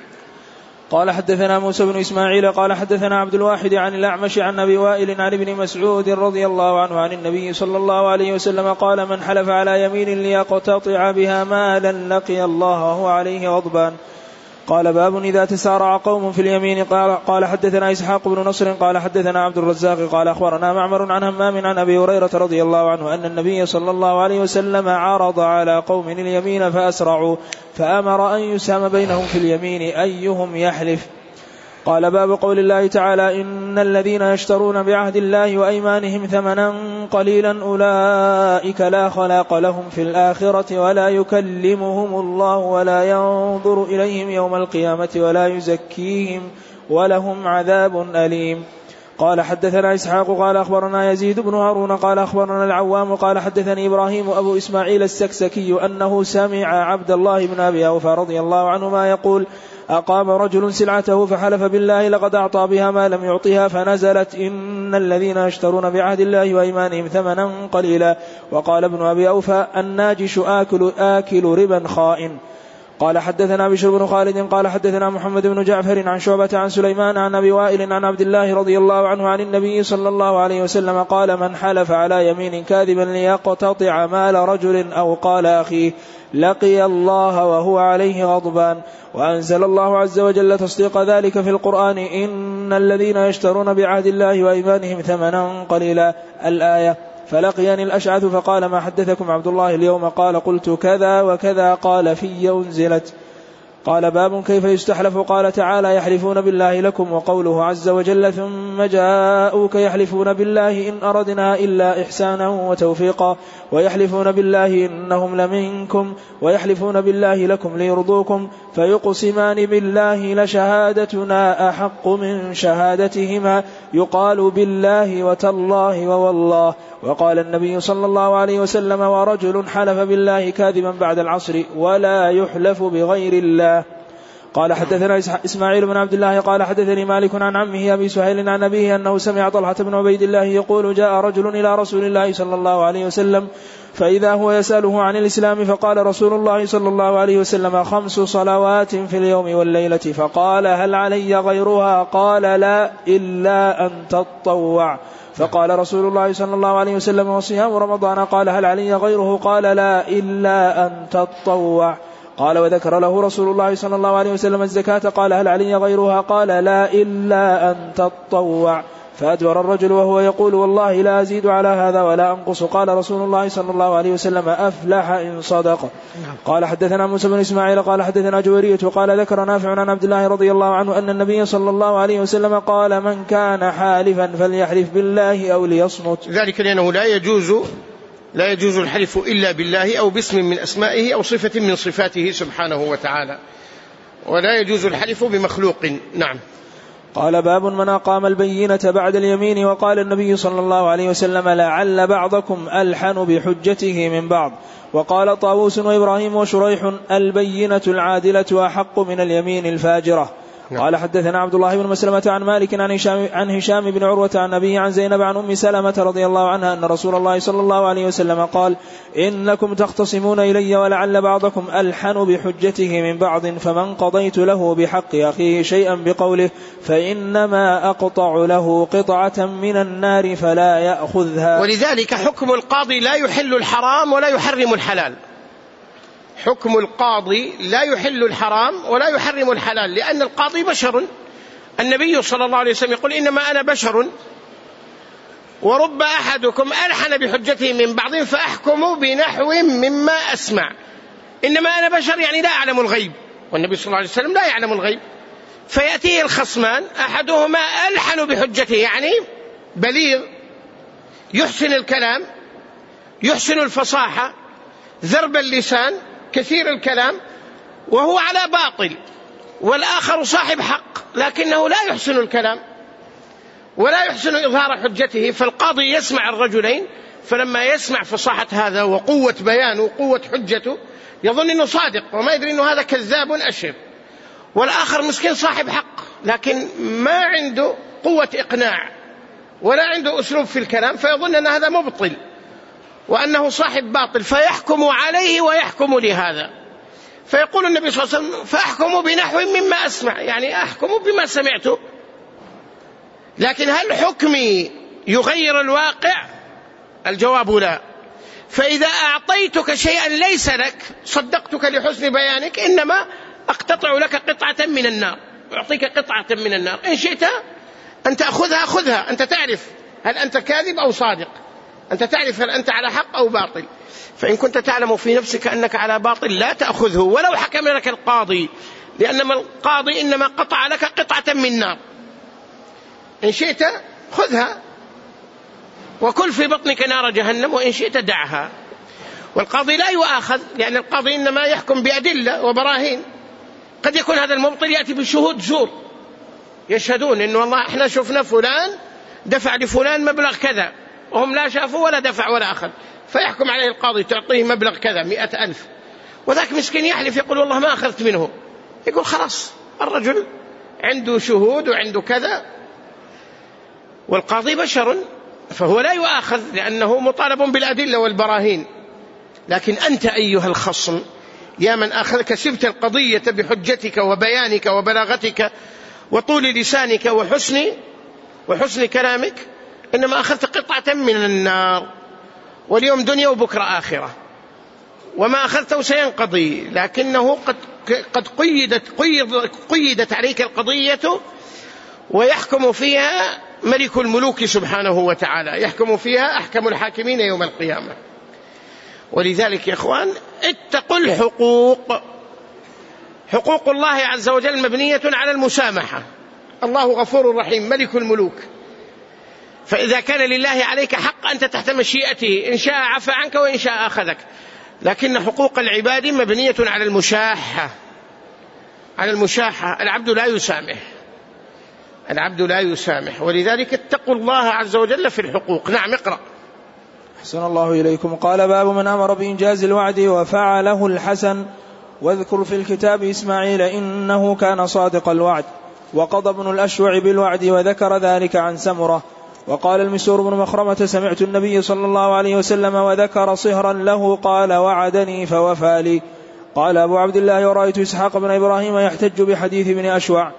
قال حدثنا موسى بن إسماعيل قال حدثنا عبد الواحد عن الأعمش عن أبي وائل عن ابن مسعود رضي الله عنه عن النبي صلى الله عليه وسلم قال من حلف على يمين ليقتطع بها مالا لقي الله وهو عليه غضبان. قال باب إذا تسارع قوم في اليمين. قال حدثنا إسحاق بن نصر قال حدثنا عبد الرزاق قال أخبرنا معمر عن همام عن أبي هريرة رضي الله عنه أن النبي صلى الله عليه وسلم عرض على قوم اليمين فأسرعوا فأمر أن يسام بينهم في اليمين أيهم يحلف. قال باب قول الله تعالى إن الذين يشترون بعهد الله وأيمانهم ثمنا قليلا أولئك لا خلاق لهم في الآخرة ولا يكلمهم الله ولا ينظر إليهم يوم القيامة ولا يزكيهم ولهم عذاب أليم. قال حدثنا إسحاق قال أخبرنا يزيد بن هارون قال أخبرنا العوام قال حدثني إبراهيم أبو إسماعيل السكسكي أنه سمع عبد الله بن أبي أوفى رضي الله عنهما يقول أقام رجل سلعته فحلف بالله لقد أعطى بها ما لم يعطها، فنزلت إن الذين يشترون بعهد الله وإيمانهم ثمنا قليلا. وقال ابن أبي أوفى الناجش آكل ربا خائن. قال حدثنا بشر بن خالد قال حدثنا محمد بن جعفر عن شعبة عن سليمان عن أبي وائل عن عبد الله رضي الله عنه عن النبي صلى الله عليه وسلم قال من حلف على يمين كاذبا ليقتطع مال رجل أو قال أخيه لقي الله وهو عليه غضبان. وأنزل الله عز وجل تصديق ذلك في القرآن إن الذين يشترون بعهد الله وإيمانهم ثمنا قليلا الآية. فلقيني الأشعث فقال ما حدثكم عبد الله اليوم؟ قال قلت كذا وكذا قال في أنزلت. قال باب كيف يستحلف. قال تعالى يحلفون بالله لكم، وقوله عز وجل ثم جاءوك يحلفون بالله إن أردنا إلا إحسانا وتوفيقا ويحلفون بالله إنهم لمنكم ويحلفون بالله لكم ليرضوكم فيقسمان بالله لشهادتنا أحق من شهادتهما يقال بالله وتالله ووالله. وقال النبي صلى الله عليه وسلم ورجل حلف بالله كاذبا بعد العصر ولا يحلف بغير الله. قال حدثنا إسماعيل بن عبد الله قال حدثني مالك عن عمه أبي سهيل عن أبيه أنه سمع طلحة بن عبيد الله يقول جاء رجل إلى رسول الله صلى الله عليه وسلم فإذا هو يسأله عن الإسلام فقال رسول الله صلى الله عليه وسلم 5 صلوات في اليوم والليلة. فقال هل علي غيرها؟ قال لا إلا أن تطوع. فقال رسول الله صلى الله عليه وسلم وصيام رمضان. قال هل علي غيره؟ قال لا إلا أن تطوع. قال وذكر له رسول الله صلى الله عليه وسلم الزكاة قال هل علي غيرها قال لا إلا أن تطوع فأدبر الرجل وهو يقول والله لا أزيد على هذا ولا أنقص قال رسول الله صلى الله عليه وسلم أفلح إن صدق. قال حدثنا موسى بن إسماعيل قال حدثنا جويرية قال ذكر نافع عن عبد الله رضي الله عنه أن النبي صلى الله عليه وسلم قال من كان حالفا فليحلف بالله أو ليصمت. ذلك لأنه لا يجوز الحلف إلا بالله أو باسم من أسمائه أو صفة من صفاته سبحانه وتعالى، ولا يجوز الحلف بمخلوق. نعم. قال باب من أقام البينة بعد اليمين. وقال النبي صلى الله عليه وسلم لعل بعضكم ألحن بحجته من بعض. وقال طاووس وإبراهيم وشريح البينة العادلة أحق من اليمين الفاجرة. قال حدثنا عبد الله بن مسلمة عن مالك عن هشام بن عروة عن أبيه عن زينب عن أم سلمة رضي الله عنها أن رسول الله صلى الله عليه وسلم قال إنكم تختصمون إلي ولعل بعضكم ألحن بحجته من بعض فمن قضيت له بحق أخيه شيئا بقوله فإنما أقطع له قطعة من النار فلا يأخذها. ولذلك حكم القاضي لا يحل الحرام ولا يحرم الحلال. حكم القاضي لا يحل الحرام ولا يحرم الحلال، لأن القاضي بشر. النبي صلى الله عليه وسلم يقول إنما أنا بشر ورب أحدكم ألحن بحجته من بعض فأحكم بنحو مما أسمع. إنما أنا بشر يعني لا أعلم الغيب، والنبي صلى الله عليه وسلم لا يعلم الغيب. فيأتيه الخصمان أحدهما ألحن بحجته يعني بليغ، يحسن الكلام، يحسن الفصاحة، ذرب اللسان، كثير الكلام، وهو على باطل، والآخر صاحب حق لكنه لا يحسن الكلام ولا يحسن إظهار حجته. فالقاضي يسمع الرجلين، فلما يسمع فصاحة هذا وقوة بيانه وقوة حجته يظن أنه صادق وما يدري أنه هذا كذاب أشر، والآخر مسكين صاحب حق لكن ما عنده قوة إقناع ولا عنده أسلوب في الكلام، فيظن أن هذا مبطل وأنه صاحب باطل، فيحكم عليه ويحكم لهذا. فيقول النبي صلى الله عليه وسلم فأحكم بنحو مما أسمع، يعني أحكم بما سمعته. لكن هل حكمي يغير الواقع؟ الجواب لا. فإذا أعطيتك شيئا ليس لك صدقتك لحسن بيانك، إنما أقتطع لك قطعة من النار، أعطيك قطعة من النار، إن شئت أن تأخذها خذها، أنت تعرف هل أنت كاذب أو صادق، أنت تعرف هل أنت على حق أو باطل. فإن كنت تعلم في نفسك أنك على باطل لا تأخذه ولو حكم لك القاضي، لأن القاضي إنما قطع لك قطعة من نار، إن شئت خذها وكل في بطنك نار جهنم وإن شئت دعها. والقاضي لا يؤاخذ، لأن القاضي إنما يحكم بأدلة وبراهين. قد يكون هذا المبطل يأتي بشهود زور يشهدون إنه والله إحنا شفنا فلان دفع لفلان مبلغ كذا، وهم لا شافوا ولا دفع ولا أخذ، فيحكم عليه القاضي تعطيه مبلغ كذا 100,000، وذاك مسكين يحلف يقول والله ما أخذت منه، يقول خلاص الرجل عنده شهود وعنده كذا، والقاضي بشر فهو لا يؤاخذ لأنه مطالب بالأدلة والبراهين. لكن أنت أيها الخصم يا من كسبت القضية بحجتك وبيانك وبلاغتك وطول لسانك وحسن كلامك، إنما أخذت قطعة من النار، واليوم دنيا وبكرة آخرة، وما أخذته سينقضي، لكنه قد قيدت عليك القضية، ويحكم فيها ملك الملوك سبحانه وتعالى، يحكم فيها أحكم الحاكمين يوم القيامة. ولذلك يا إخوان اتقوا الحقوق. حقوق الله عز وجل مبنية على المسامحة، الله غفور رحيم ملك الملوك، فإذا كان لله عليك حق أنت تحت مشيئته، إن شاء عفى عنك وإن شاء أخذك. لكن حقوق العباد مبنية على المشاحة، العبد لا يسامح، ولذلك اتقوا الله عز وجل في الحقوق. نعم اقرأ. أحسن الله إليكم. قال باب من أمر بإنجاز الوعد وفعله الحسن. واذكر في الكتاب إسماعيل إنه كان صادق الوعد، وقضى ابن الأشوع بالوعد وذكر ذلك عن سمرة. وقال المسور بن مخرمة سمعت النبي صلى الله عليه وسلم وذكر صهرا له قال وعدني فوفى لي. قال أبو عبد الله ورأيت إسحاق بن إبراهيم يحتج بحديث ابن أشوع.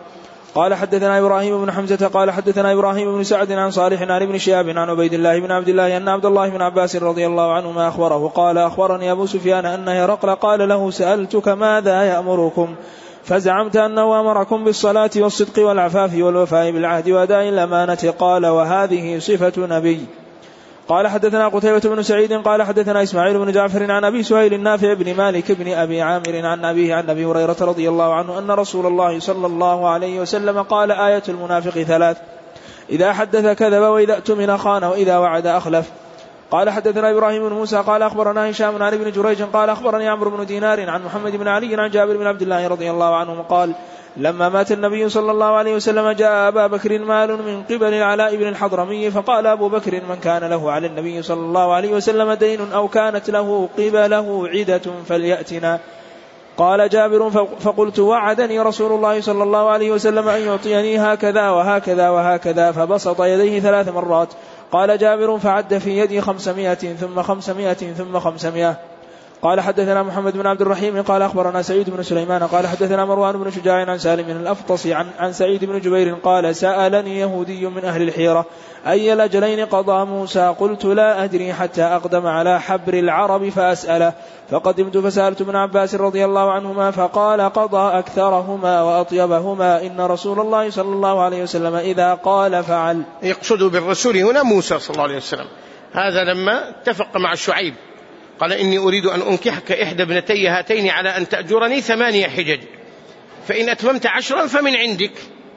قال حدثنا إبراهيم بن حمزة قال حدثنا إبراهيم بن سعد عن صالح عن ابن شهاب عن عبيد الله بن عبد الله أن عبد الله بن عباس رضي الله عنهما أخبره قال أخبرني أبو سفيان أن هرقل قال له سألتك ماذا يأمركم فزعمت أنه أمركم بالصلاة والصدق والعفاف والوفاء بالعهد وأداء الأمانة قال وهذه صفة نبي. قال حدثنا قتيبة بن سعيد قال حدثنا إسماعيل بن جعفر عن أبي سهيل النافع بن مالك بن أبي عامر عن أبيه عن أبي هريرة رضي الله عنه أن رسول الله صلى الله عليه وسلم قال آية المنافق 3: إذا حدث كذب وإذا اؤتمن خان وإذا وعد أخلف. قال حدثنا إبراهيم بن موسى قال أخبرنا هشام عن ابن جريج قال أخبرني عمرو بن دينار عن محمد بن علي عن جابر بن عبد الله رضي الله عنه قال لما مات النبي صلى الله عليه وسلم جاء أبا بكر مال من قبل العلاء بن الحضرمي فقال أبو بكر من كان له على النبي صلى الله عليه وسلم دين أو كانت له قبله عدة فليأتنا. قال جابر فقلت وعدني رسول الله صلى الله عليه وسلم أن يعطيني هكذا وهكذا وهكذا فبسط يديه 3 مرات. قال جابر فعد في يدي 500 ثم 500 ثم 500. قال حدثنا محمد بن عبد الرحيم قال أخبرنا سعيد بن سليمان قال حدثنا مروان بن شجاع عن سالم بن الأفطس عن سعيد بن جبير قال سألني يهودي من أهل الحيرة أي الأجلين قضى موسى قلت لا أدري حتى أقدم على حبر العرب فأسأله فقدمت فسألت ابن عباس رضي الله عنهما فقال قضى أكثرهما وأطيبهما إن رسول الله صلى الله عليه وسلم إذا قال فعل. يقصد بالرسول هنا موسى صلى الله عليه وسلم. هذا لما اتفق مع شعيب قال إني أريد أن أنكحك إحدى ابنتي هاتين على أن تأجرني 8 حجج فإن أتممت 10 فمن عندك.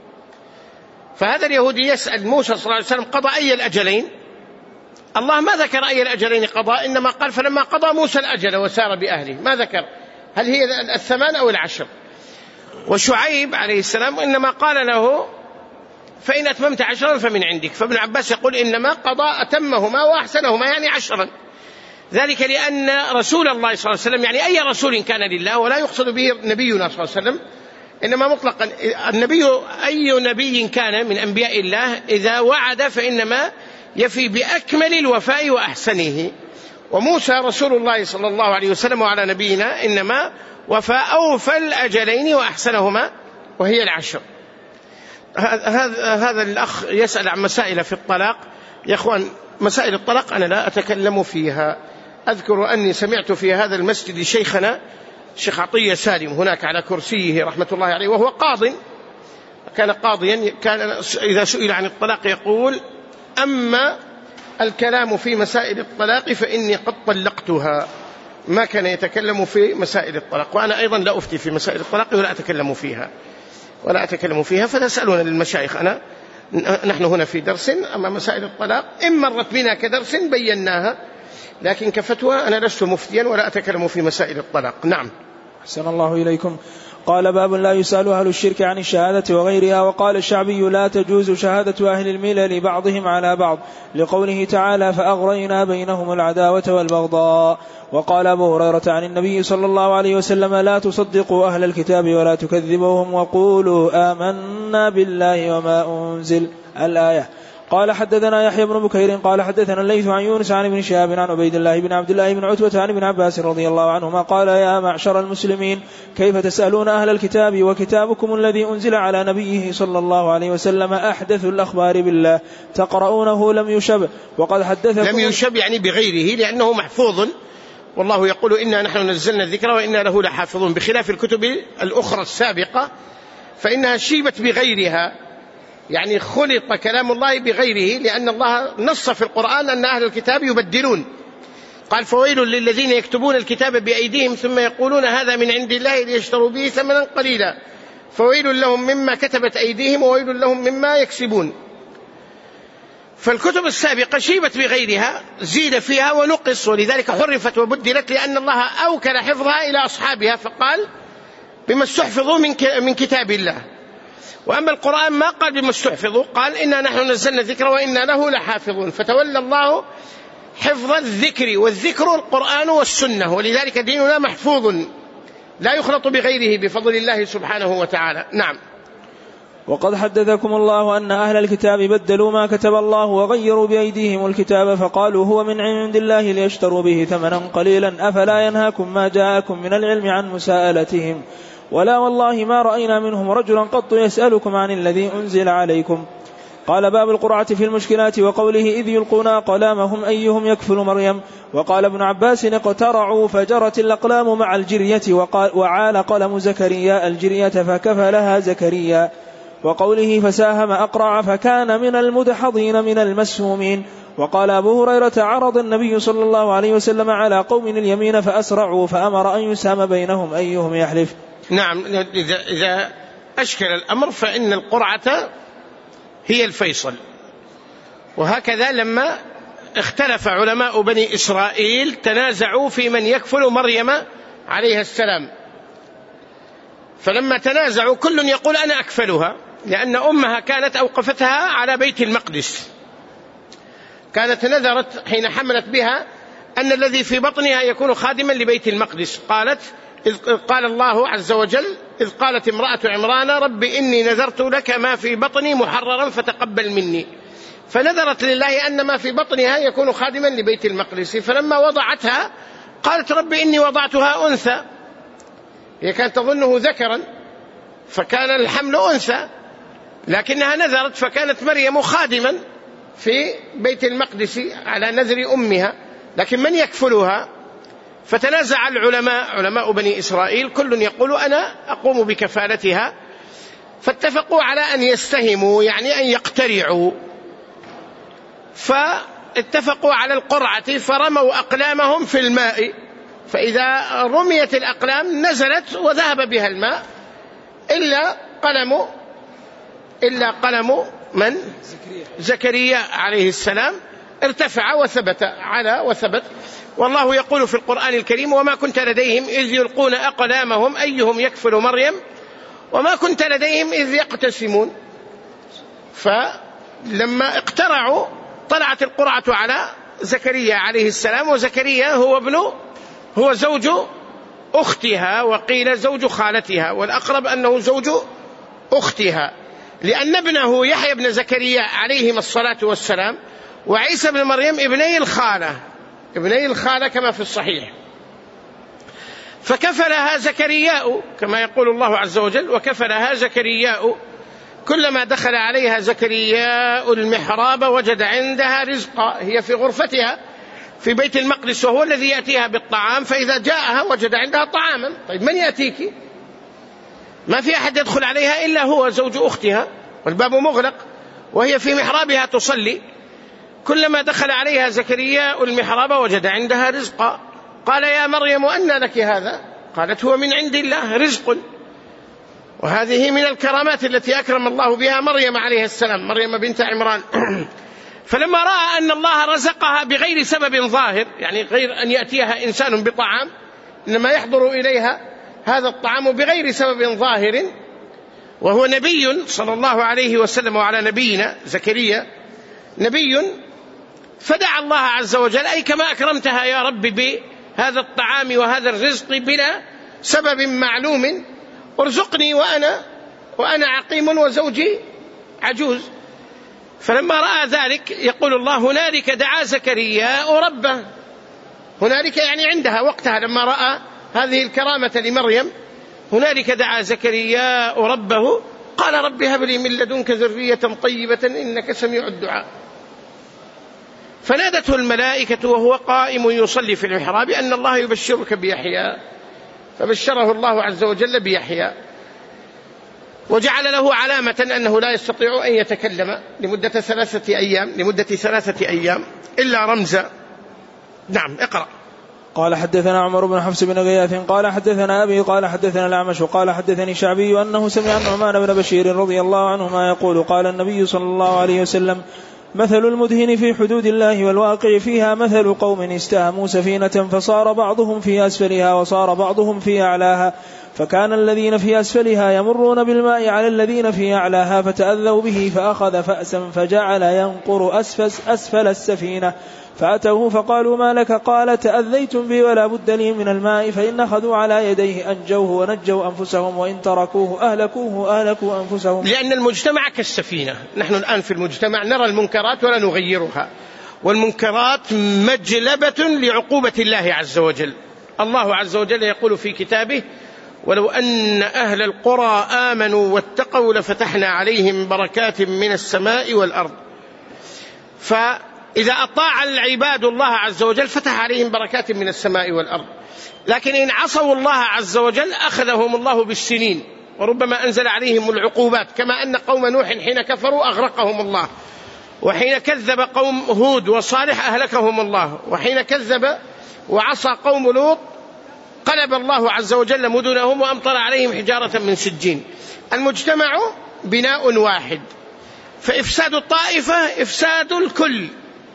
فهذا اليهودي يسأل موسى صلى الله عليه وسلم قضى أي الأجلين؟ الله ما ذكر أي الأجلين قضى، إنما قال فلما قضى موسى الأجل وسار بأهله، ما ذكر هل هي 8 أو 10. وشعيب عليه السلام إنما قال له فإن أتممت 10 فمن عندك. فابن عباس يقول إنما قضى أتمهما وأحسنهما يعني 10، ذلك لأن رسول الله صلى الله عليه وسلم يعني أي رسول كان لله ولا يقصد به نبينا صلى الله عليه وسلم، إنما مطلقا النبي أي نبي كان من أنبياء الله إذا وعد فإنما يفي بأكمل الوفاء وأحسنه. وموسى رسول الله صلى الله عليه وسلم وعلى نبينا إنما وفى أوفى الأجلين وأحسنهما وهي 10. هذا الأخ يسأل عن مسائل في الطلاق. يا أخوان مسائل الطلاق أنا لا أتكلم فيها. أذكر أني سمعت في هذا المسجد شيخنا الشيخ عطية سالم هناك على كرسيه رحمة الله عليه وهو قاض، كان قاضيا، كان إذا سئل عن الطلاق يقول أما الكلام في مسائل الطلاق فإني قد طلقتها. ما كان يتكلم في مسائل الطلاق، وأنا أيضا لا أفتي في مسائل الطلاق ولا أتكلم فيها فتسألون للمشايخ. نحن هنا في درس، أما مسائل الطلاق إن مرت بنا كدرس بيناها، لكن كفتوى أنا لست مفتيا ولا أتكلم في مسائل الطلاق. نعم. أحسن الله إليكم. قال باب لا يسأل أهل الشرك عن الشهادة وغيرها. وقال الشعبي لا تجوز شهادة أهل الملل بعضهم على بعض لقوله تعالى فأغرينا بينهم العداوة والبغضاء. وقال أبو هريرة عن النبي صلى الله عليه وسلم لا تصدقوا أهل الكتاب ولا تكذبوهم وقولوا آمنا بالله وما أنزل الآية. قال حدثنا يحيى بن بكير قال حدثنا الليث عن يونس عن ابن شهاب عن عبيد الله بن عبد الله بن عتبة عن ابن عباس رضي الله عنهما قال يا معشر المسلمين كيف تسألون أهل الكتاب وكتابكم الذي أنزل على نبيه صلى الله عليه وسلم أحدث الأخبار بالله تقرؤونه لم يشب وقد حدثكم. لم يشب يعني بغيره لأنه محفوظ، والله يقول إنا نحن نزلنا الذكر وإنا له لحافظون، بخلاف الكتب الأخرى السابقة فإنها شيبت بغيرها، يعني خلط كلام الله بغيره، لأن الله نص في القرآن أن أهل الكتاب يبدلون. قال فويل للذين يكتبون الكتاب بأيديهم ثم يقولون هذا من عند الله ليشتروا به ثمنا قليلا فويل لهم مما كتبت أيديهم وويل لهم مما يكسبون. فالكتب السابقة شيبت بغيرها، زيد فيها ونقص، ولذلك حرفت وبدلت لأن الله أوكل حفظها إلى أصحابها فقال بما استحفظوا من كتاب الله. وأما القرآن ما قال بما استحفظوا، قال إنا نحن نزلنا الذكر وإنا له لحافظون، فتولى الله حفظ الذكر، والذكر القرآن والسنة، ولذلك ديننا محفوظ لا يخلط بغيره بفضل الله سبحانه وتعالى. نعم. وقد حدثكم الله أن أهل الكتاب بدلوا ما كتب الله وغيروا بأيديهم الكتاب فقالوا هو من عند الله ليشتروا به ثمنا قليلا أفلا ينهاكم ما جاءكم من العلم عن مساءلتهم. ولا والله ما رأينا منهم رجلا قط يسألكم عن الذي أنزل عليكم. قال باب القرعة في المشكلات وقوله إذ يلقون أقلامهم أيهم يكفل مريم. وقال ابن عباس اقترعوا فجرت الأقلام مع الجرية وعال قلم زكريا الجرية فكفلها زكريا. وقوله فساهم أقرع فكان من المدحضين من المسهومين. وقال أبو هريرة عرض النبي صلى الله عليه وسلم على قوم اليمين فأسرعوا فأمر أن يسام بينهم أيهم يحلف. نعم، إذا أشكل الأمر فإن القرعة هي الفيصل. وهكذا لما اختلف علماء بني إسرائيل تنازعوا في من يكفل مريم عليها السلام، فلما تنازعوا كل يقول أنا أكفلها، لأن أمها كانت أوقفتها على بيت المقدس، كانت نذرت حين حملت بها أن الذي في بطنها يكون خادما لبيت المقدس. قال الله عز وجل إذ قالت امرأة عمران رب إني نذرت لك ما في بطني محررا فتقبل مني، فنذرت لله أن ما في بطنها يكون خادما لبيت المقدس. فلما وضعتها قالت رب إني وضعتها أنثى، هي كانت تظنه ذكرا فكان الحمل أنثى، لكنها نذرت فكانت مريم خادما في بيت المقدس على نذر أمها، لكن من يكفلها؟ فتنازع العلماء علماء بني إسرائيل، كل يقول أنا أقوم بكفالتها، فاتفقوا على أن يستهموا، يعني أن يقترعوا، فاتفقوا على القرعة فرموا أقلامهم في الماء، فإذا رميت الأقلام نزلت وذهب بها الماء إلا قلم من؟ زكريا عليه السلام ارتفع وثبت. والله يقول في القرآن الكريم وما كنت لديهم إذ يلقون أقلامهم أيهم يكفل مريم وما كنت لديهم إذ يقتسمون. فلما اقترعوا طلعت القرعة على زكريا عليه السلام، وزكريا هو زوج أختها، وقيل زوج خالتها، والأقرب أنه زوج أختها، لأن ابنه يحيى بن زكريا عليهما الصلاة والسلام وعيسى بن مريم ابني الخالة كما في الصحيح. فكفلها زكرياء كما يقول الله عز وجل وكفلها زكرياء كلما دخل عليها زكرياء المحراب وجد عندها رزقا، هي في غرفتها في بيت المقدس وهو الذي يأتيها بالطعام، فإذا جاءها وجد عندها طعاما. طيب من يأتيك؟ ما في أحد يدخل عليها إلا هو زوج أختها والباب مغلق وهي في محرابها تصلي. كلما دخل عليها زكرياء المحراب وجد عندها رزقا، قال يا مريم أنى لك هذا؟ قالت هو من عند الله رزق. وهذه من الكرامات التي أكرم الله بها مريم عليه السلام، مريم بنت عمران. فلما رأى أن الله رزقها بغير سبب ظاهر، يعني غير أن يأتيها إنسان بطعام، إنما يحضر إليها هذا الطعام بغير سبب ظاهر، وهو نبي صلى الله عليه وسلم وعلى نبينا زكريا نبي، فدعا الله عز وجل أي كما أكرمتها يا رب بهذا الطعام وهذا الرزق بلا سبب معلوم، ارزقني وأنا عقيم وزوجي عجوز. فلما رأى ذلك يقول الله هنالك دعا زكرياء ربه، هنالك يعني عندها وقتها لما رأى هذه الكرامة لمريم، هنالك دعا زكرياء ربه قال رب هب لي من لدنك ذرية طيبة إنك سميع الدعاء. فنادته الملائكة وهو قائم يصلي في المحراب أن الله يبشرك بيحيى، فبشره الله عز وجل بيحيى وجعل له علامة أنه لا يستطيع أن يتكلم لمدة 3 أيام إلا رمزا. نعم اقرأ. قال حدثنا عمر بن حفص بن غياث قال حدثنا أبي قال حدثنا الأعمش قال حدثني شعبي أنه سمع النعمان بن بشير رضي الله عنهما يقول قال النبي صلى الله عليه وسلم مثل المدهن في حدود الله والواقع فيها مثل قوم استهموا سفينة فصار بعضهم في أسفلها وصار بعضهم في أعلاها، فكان الذين في أسفلها يمرون بالماء على الذين في أعلاها فتأذوا به فأخذ فأسا فجعل ينقر أسفل السفينة، فأتوه فقالوا ما لك؟ قال تأذيتم بي ولا بد لي من الماء، فإن أخذوا على يديه أنجوه ونجوا أنفسهم وإن تركوه أهلكوا أنفسهم. لأن المجتمع كالسفينة، نحن الآن في المجتمع نرى المنكرات ولا نغيرها، والمنكرات مجلبة لعقوبة الله عز وجل. الله عز وجل يقول في كتابه ولو أن أهل القرى آمنوا واتقوا لفتحنا عليهم بركات من السماء والأرض. فإذا أطاع العباد الله عز وجل فتح عليهم بركات من السماء والأرض، لكن إن عصوا الله عز وجل أخذهم الله بالسنين، وربما أنزل عليهم العقوبات، كما أن قوم نوح حين كفروا أغرقهم الله، وحين كذب قوم هود وصالح أهلكهم الله، وحين كذب وعصى قوم لوط قلب الله عز وجل مدنهم وأمطر عليهم حجارة من سجين. المجتمع بناء واحد، فإفساد الطائفة إفساد الكل.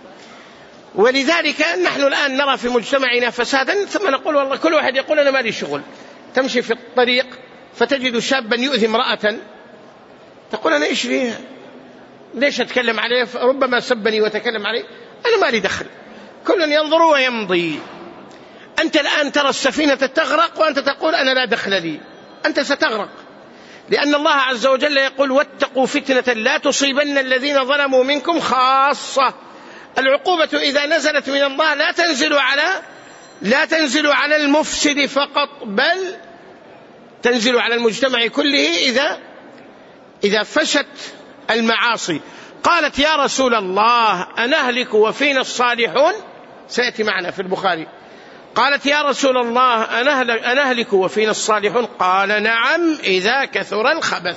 ولذلك نحن الآن نرى في مجتمعنا فسادا، ثم نقول والله كل واحد يقول أنا ما لي شغل. تمشي في الطريق فتجد شابا يؤذي امرأة، تقول أنا إيش ليه؟ ليش أتكلم عليه؟ ربما سبني وتكلم عليه، أنا ما لي دخل، كل ينظر ويمضي. أنت الآن ترى السفينة تغرق وأنت تقول أنا لا دخل لي، أنت ستغرق، لأن الله عز وجل يقول واتقوا فتنة لا تصيبن الذين ظلموا منكم خاصة. العقوبة إذا نزلت من الله لا تنزل على المفسد فقط، بل تنزل على المجتمع كله إذا فشت المعاصي. قالت يا رسول الله أنهلك وفينا الصالحون، سيأتي معنا في البخاري. قالت يا رسول الله أنهلك وفينا الصالحون؟ قال نعم إذا كثر الخبث.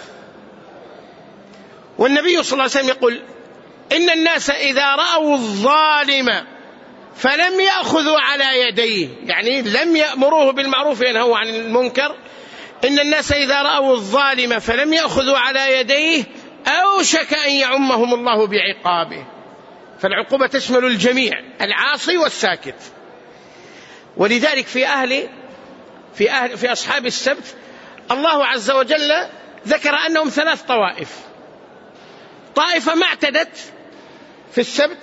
والنبي صلى الله عليه وسلم يقول إن الناس إذا رأوا الظالم فلم يأخذوا على يديه، يعني لم يأمروه بالمعروف ينهوا عن المنكر، إن الناس إذا رأوا الظالم فلم يأخذوا على يديه أوشك أن يعمهم الله بعقابه. فالعقوبة تشمل الجميع، العاصي والساكت. ولذلك في أصحاب السبت الله عز وجل ذكر أنهم 3 طوائف. طائفة ما اعتدت في السبت،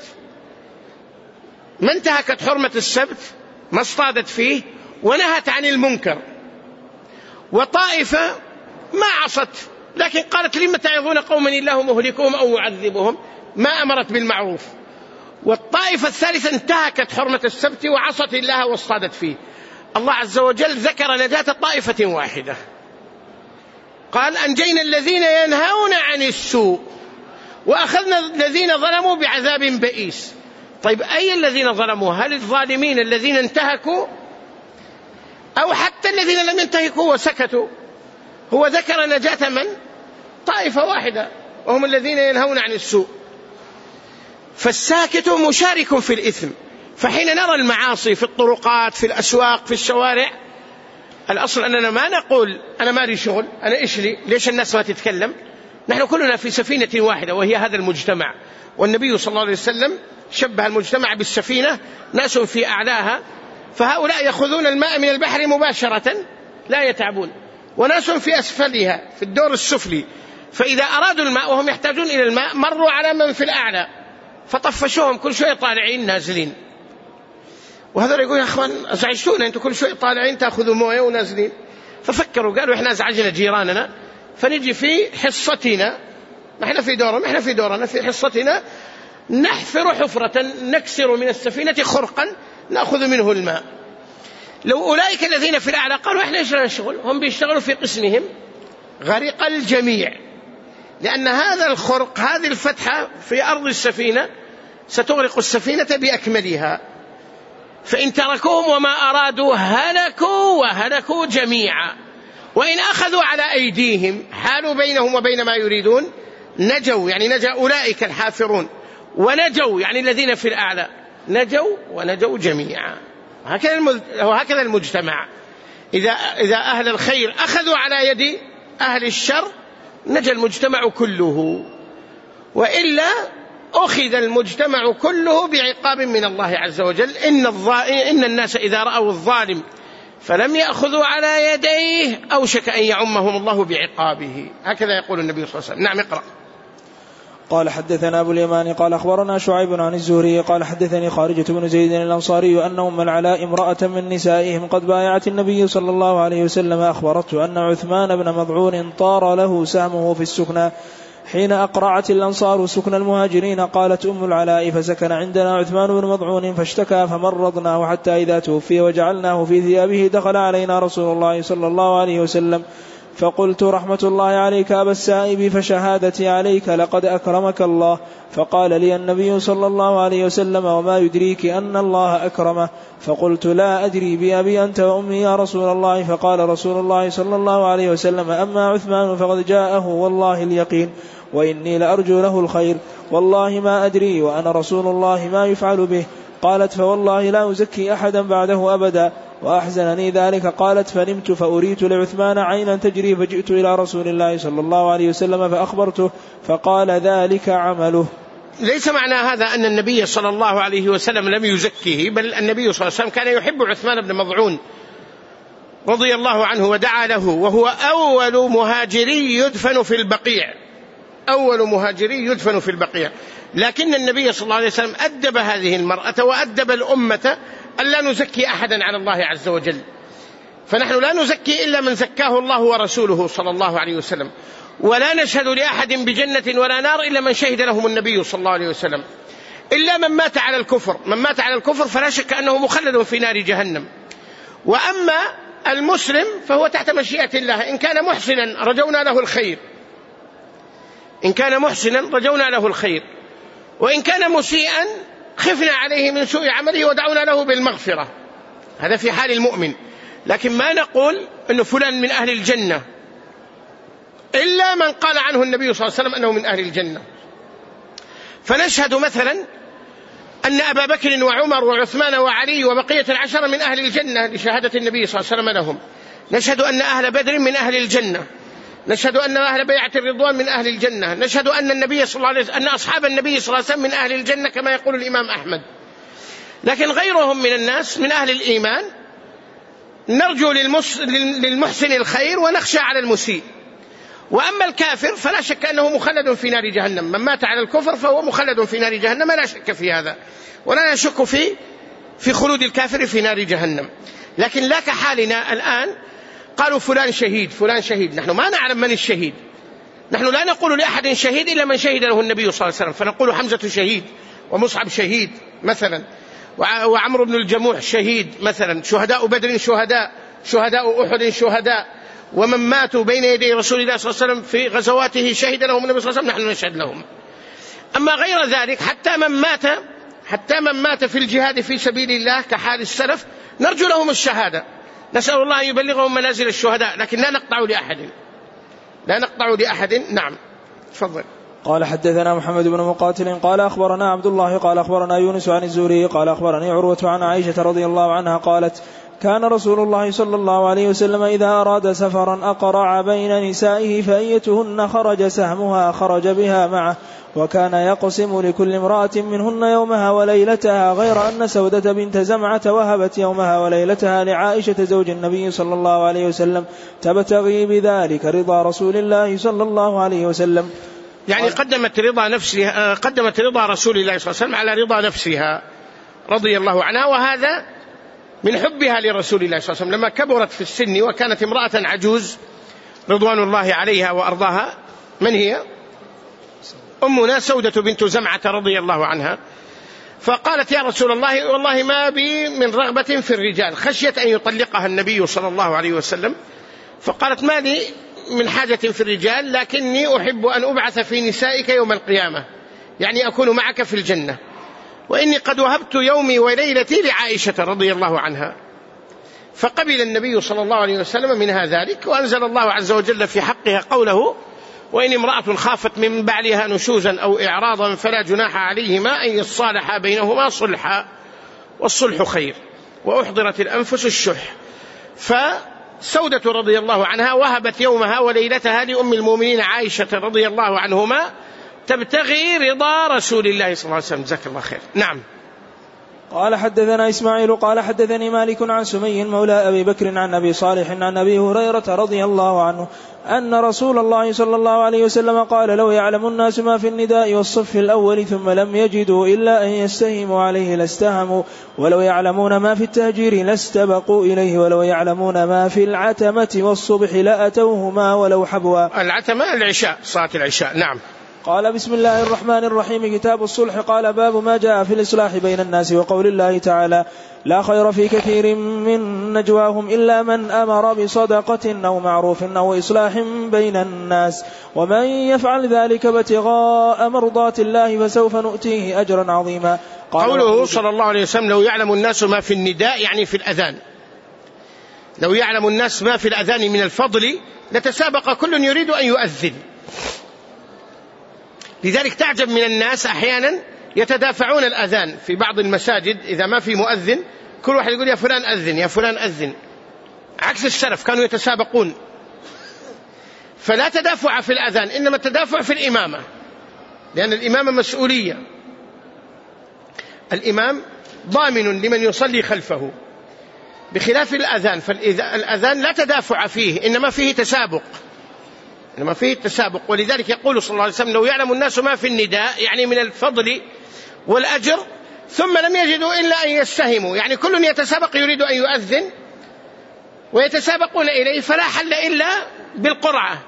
ما انتهكت حرمة السبت، ما اصطادت فيه ونهت عن المنكر. وطائفة ما عصت، لكن قالت لم تعظون قوما الله مهلكهم أو معذبهم، ما أمرت بالمعروف. والطائفة الثالثة انتهكت حرمة السبت وعصت الله واصطادت فيه. الله عز وجل ذكر نجاة طائفة واحدة، قال أنجينا الذين ينهون عن السوء وأخذنا الذين ظلموا بعذاب بئيس. طيب أي الذين ظلموا؟ هل الظالمين الذين انتهكوا أو حتى الذين لم ينتهكوا وسكتوا؟ هو ذكر نجاة من؟ طائفة واحدة، وهم الذين ينهون عن السوء. فالساكت مشارك في الإثم. فحين نرى المعاصي في الطرقات، في الأسواق، في الشوارع، الأصل أننا ما نقول أنا ما لي شغل، أنا إيش لي، ليش الناس ما تتكلم؟ نحن كلنا في سفينة واحدة وهي هذا المجتمع. والنبي صلى الله عليه وسلم شبه المجتمع بالسفينة، ناس في أعلاها، فهؤلاء يأخذون الماء من البحر مباشرة لا يتعبون، وناس في أسفلها في الدور السفلي، فإذا أرادوا الماء وهم يحتاجون إلى الماء مروا على من في الأعلى فطفشوهم، كل شوية طالعين نازلين. وهذا يقول يا أخوان أزعجتونا، أنتم كل شوية طالعين تأخذوا موية ونازلين. ففكروا قالوا إحنا أزعجنا جيراننا، فنجي في حصتنا، نحن في دورنا، إحنا في دورنا في حصتنا نحفر حفرة نكسر من السفينة خرقا نأخذ منه الماء. لو أولئك الذين في الأعلى قالوا إحنا إيش لنا شغل، هم بيشتغلوا في قسمهم، غرق الجميع، لأن هذا الخرق، هذه الفتحة في أرض السفينة ستغرق السفينة بأكملها. فإن تركوهم وما أرادوا هلكوا جميعا. وإن أخذوا على أيديهم حالوا بينهم وبين ما يريدون نجوا، يعني نجا أولئك الحافرون، ونجوا يعني الذين في الأعلى نجوا ونجوا جميعا. وهكذا المجتمع، إذا أهل الخير أخذوا على يد أهل الشر نجا المجتمع كله، وإلا أخذ المجتمع كله بعقاب من الله عز وجل. إن الناس إذا رأوا الظالم فلم يأخذوا على يديه أوشك أن يعمهم الله بعقابه. هكذا يقول النبي صلى الله عليه وسلم. نعم اقرأ. قال حدثنا أبو اليمان قال أخبرنا شعيب عن الزهري قال حدثني خارجة بن زيد الأنصاري أن أم العلاء امرأة من نسائهم قد بايعت النبي صلى الله عليه وسلم أخبرته أن عثمان بن مضعون طار له سهمه في السكنى حين أقرعت الأنصار سكن المهاجرين قالت أم العلاء فسكن عندنا عثمان بن مضعون فاشتكى فمرضناه حتى إذا توفي وجعلناه في ثيابه دخل علينا رسول الله صلى الله عليه وسلم فقلت رحمة الله عليك أبا السائب فشهادتي عليك لقد أكرمك الله. فقال لي النبي صلى الله عليه وسلم وما يدريك أن الله أكرمه؟ فقلت لا أدري بأبي أنت وأمي يا رسول الله. فقال رسول الله صلى الله عليه وسلم أما عثمان فقد جاءه والله اليقين وإني لأرجو له الخير والله ما أدري وأنا رسول الله ما يفعل به. قالت فوالله لا أزكي أحدا بعده أبدا وأحزنني ذلك. قالت فنمت فأريت لعثمان عينا تجري فجئت إلى رسول الله صلى الله عليه وسلم فأخبرته فقال ذلك عمله. ليس معنى هذا أن النبي صلى الله عليه وسلم لم يزكيه، بل النبي صلى الله عليه وسلم كان يحب عثمان بن مضعون رضي الله عنه ودعا له، وهو أول مهاجري يدفن في البقيع، أول مهاجري يدفن في البقيع. لكن النبي صلى الله عليه وسلم أدب هذه المرأة وأدب الأمة ألا نزكي أحدا على الله عز وجل، فنحن لا نزكي إلا من زكاه الله ورسوله صلى الله عليه وسلم، ولا نشهد لأحد بجنة ولا نار إلا من شهد لهم النبي صلى الله عليه وسلم، إلا من مات على الكفر. من مات على الكفر فلا شك أنه مخلد في نار جهنم. وأما المسلم فهو تحت مشيئة الله، إن كان محسنا رجونا له الخير، إن كان محسنا رجونا له الخير، وإن كان مسيئا خفنا عليه من سوء عمله ودعونا له بالمغفرة. هذا في حال المؤمن. لكن ما نقول أنه فلان من أهل الجنة إلا من قال عنه النبي صلى الله عليه وسلم أنه من أهل الجنة. فنشهد مثلا أن أبا بكر وعمر وعثمان وعلي وبقية العشرة من أهل الجنة لشهادة النبي صلى الله عليه وسلم لهم. نشهد أن أهل بدر من أهل الجنة، نشهد أن أهل بيعة الرضوان من أهل الجنة، نشهد أن النبي صلى الله عليه وسلم، أن أصحاب النبي صلى الله عليه وسلم من أهل الجنة كما يقول الإمام أحمد. لكن غيرهم من الناس من أهل الإيمان نرجو للمحسن الخير ونخشى على المسيء. وأما الكافر فلا شك أنه مخلد في نار جهنم، من مات على الكفر فهو مخلد في نار جهنم لا شك في هذا، ولا نشك في خلود الكافر في نار جهنم. لكن لا كحالنا الآن، قالوا فلان شهيد فلان شهيد، نحن ما نعلم من الشهيد، نحن لا نقول لأحد شهيد إلا من شهد له النبي صلى الله عليه وسلم، فنقول حمزة شهيد ومصعب شهيد مثلا، وعمرو بن الجموح شهيد مثلا، شهداء بدر شهداء، شهداء أحد شهداء، ومن ماتوا بين يدي رسول الله صلى الله عليه وسلم في غزواته شهد لهم النبي صلى الله عليه وسلم، نحن نشهد لهم. أما غير ذلك حتى من مات في الجهاد في سبيل الله كحال السلف نرجو لهم الشهادة، نسأل الله أن يبلغهم منازل الشهداء، لكن لا نقطع لأحد. نعم تفضل. قال حدثنا محمد بن مقاتل قال أخبرنا عبد الله قال أخبرنا يونس عن الزهري قال أخبرني عروة عن عائشة رضي الله عنها قالت كان رسول الله صلى الله عليه وسلم إذا أراد سفرا أقرع بين نسائه فأيتهن خرج سهمها خرج بها معه، وكان يقسم لكل امرأة منهن يومها وليلتها، غير أن سودة بنت زمعة وهبت يومها وليلتها لعائشة زوج النبي صلى الله عليه وسلم تبتغي بذلك رضا رسول الله صلى الله عليه وسلم. يعني قدمت رضا رسول الله صلى الله عليه وسلم على رضا نفسها رضي الله عنها، وهذا من حبها لرسول الله صلى الله عليه وسلم لما كبرت في السن وكانت امرأة عجوز رضوان الله عليها وأرضاها. من هي؟ أمنا سودة بنت زمعة رضي الله عنها. فقالت يا رسول الله والله ما بي من رغبة في الرجال، خشية أن يطلقها النبي صلى الله عليه وسلم، فقالت ما لي من حاجة في الرجال، لكني أحب أن أبعث في نسائك يوم القيامة، يعني أكون معك في الجنة، وإني قد وهبت يومي وليلتي لعائشة رضي الله عنها. فقبل النبي صلى الله عليه وسلم منها ذلك، وأنزل الله عز وجل في حقها قوله وإن امرأة خافت من بعلها نشوزا أو إعراضا فلا جناح عليهما أن يصالحا بينهما صلحا والصلح خير وأحضرت الأنفس الشح. فسودة رضي الله عنها وهبت يومها وليلتها لأم المؤمنين عائشة رضي الله عنهما تبتغي رضا رسول الله صلى الله عليه وسلم. جزاك الله خير. نعم. قال حدثنا إسماعيل قال حدثني مالك عن سمي مولى أبي بكر عن أبي صالح عن أبي هريرة رضي الله عنه أن رسول الله صلى الله عليه وسلم قال لو يعلم الناس ما في النداء والصف الأول ثم لم يجدوا إلا أن يستهموا عليه لاستهموا، ولو يعلمون ما في التهجير لاستبقوا إليه، ولو يعلمون ما في العتمة والصبح لأتوهما ولو حبوا. العتمة العشاء، صلاة العشاء. نعم. قال بسم الله الرحمن الرحيم. كتاب الصلح. قال باب ما جاء في الإصلاح بين الناس وقول الله تعالى لا خير في كثير من نجواهم إلا من أمر بصدقة أو معروف أو إصلاح بين الناس ومن يفعل ذلك ابتغاء مرضات الله فسوف نؤتيه أجرا عظيما. قوله صلى الله عليه وسلم لو يعلم الناس ما في النداء يعني في الأذان، لو يعلم الناس ما في الأذان من الفضل لتسابق كل يريد أن يؤذن. لذلك تعجب من الناس أحيانا يتدافعون الأذان في بعض المساجد، إذا ما في مؤذن كل واحد يقول يا فلان أذن يا فلان أذن، عكس السلف كانوا يتسابقون. فلا تدافع في الأذان، إنما التدافع في الإمامة، لأن الإمامة مسؤولية، الإمام ضامن لمن يصلي خلفه، بخلاف الأذان. فالأذان لا تدافع فيه، إنما فيه تسابق، إنما فيه التسابق. ولذلك يقول صلى الله عليه وسلم لو يعلم الناس ما في النداء يعني من الفضل والأجر ثم لم يجدوا إلا أن يستهموا، يعني كل يتسابق يريد أن يؤذن ويتسابقون إليه، فلا حل إلا بالقرعة.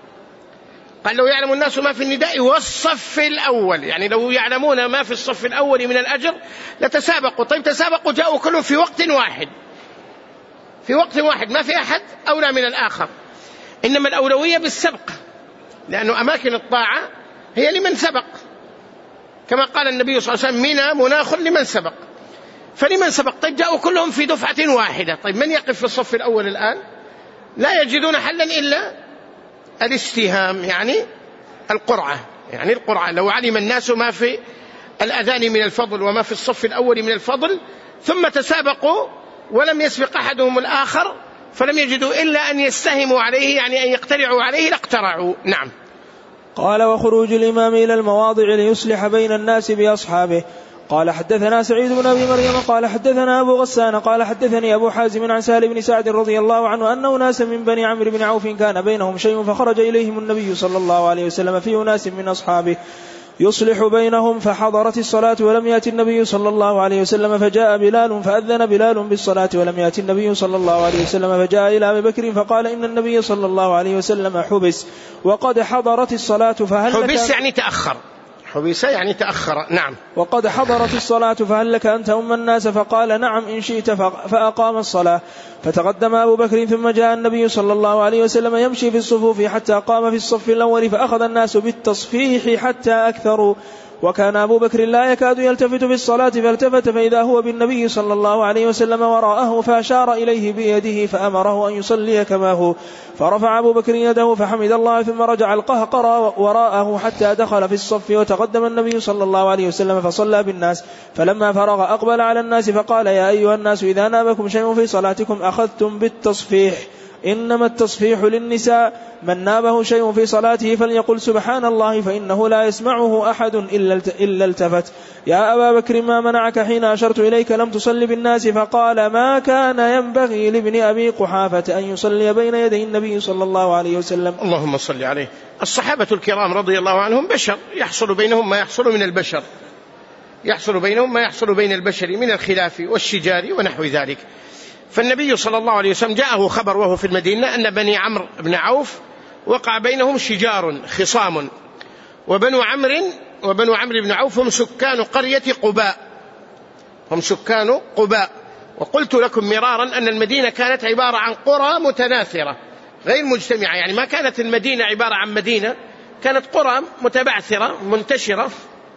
قال لو يعلم الناس ما في النداء والصف الأول، يعني لو يعلمون ما في الصف الأول من الأجر لتسابقوا. طيب تسابقوا جاءوا كلهم في وقت واحد، في وقت واحد، ما في أحد أولى من الآخر، إنما الأولوية بالسبق، لأنه أماكن الطاعة هي لمن سبق، كما قال النبي صلى الله عليه وسلم منى مناخ لمن سبق، فلمن سبق. طيب جاءوا كلهم في دفعة واحدة، طيب من يقف في الصف الأول الآن؟ لا يجدون حلا إلا الاستهام، يعني القرعة، يعني القرعة. لو علم الناس ما في الأذان من الفضل وما في الصف الأول من الفضل ثم تسابقوا ولم يسبق أحدهم الآخر فلم يجدوا إلا أن يستهموا عليه، يعني أن يقترعوا عليه لاقترعوا. نعم. قال وخروج الإمام إلى المواضع ليصلح بين الناس بأصحابه. قال حدثنا سعيد بن أبي مريم قال حدثنا أبو غسان قال حدثني أبو حازم عن سهل بن سعد رضي الله عنه أن أناسا من بني عمرو بن عوف كان بينهم شيء فخرج إليهم النبي صلى الله عليه وسلم في أناس من أصحابه يصلح بينهم، فحضرت الصلاة ولم يأتي النبي صلى الله عليه وسلم، فجاء بلال فأذن بلال بالصلاة ولم يأتي النبي صلى الله عليه وسلم، فجاء إلى أبي بكر فقال إن النبي صلى الله عليه وسلم حبس وقد حضرت الصلاة فهل لك حبس يعني تأخر، حبس يعني تأخر. نعم. وقد حضرت الصلاة فهل لك أن تؤم الناس؟ فقال نعم إن شئت، فأقام الصلاة. فتقدم أبو بكر ثم جاء النبي صلى الله عليه وسلم يمشي في الصفوف حتى قام في الصف الأول، فأخذ الناس بالتصفيح حتى أكثروا، وكان أبو بكر لا يكاد يلتفت في الصلاة، فالتفت فإذا هو بالنبي صلى الله عليه وسلم وراءه، فأشار إليه بيده فأمره أن يصلي كما هو، فرفع أبو بكر يده فحمد الله ثم رجع القهقر وراءه حتى دخل في الصف، وتقدم النبي صلى الله عليه وسلم فصلى بالناس، فلما فرغ أقبل على الناس فقال يا أيها الناس إذا نابكم شيء في صلاتكم أخذتم بالتصفيح، إنما التصفيح للنساء، من نابه شيء في صلاته فليقل سبحان الله فإنه لا يسمعه أحد إلا التفت. يا أبا بكر ما منعك حين أشرت إليك لم تصلي بالناس؟ فقال ما كان ينبغي لابن أبي قحافة أن يصلي بين يدي النبي صلى الله عليه وسلم. اللهم صل عليه. الصحابة الكرام رضي الله عنهم بشر، يحصل بينهم ما يحصل من البشر، يحصل بينهم ما يحصل بين البشر من الخلاف والشجار ونحو ذلك. فالنبي صلى الله عليه وسلم جاءه خبر وهو في المدينة أن بني عمرو بن عوف وقع بينهم شجار خصام، وبنو عمرو بن عوف هم سكان قرية قباء، هم سكان قباء. وقلت لكم مرارا أن المدينة كانت عبارة عن قرى متناثرة غير مجتمعة، يعني ما كانت المدينة عبارة عن مدينة، كانت قرى متبعثرة منتشرة.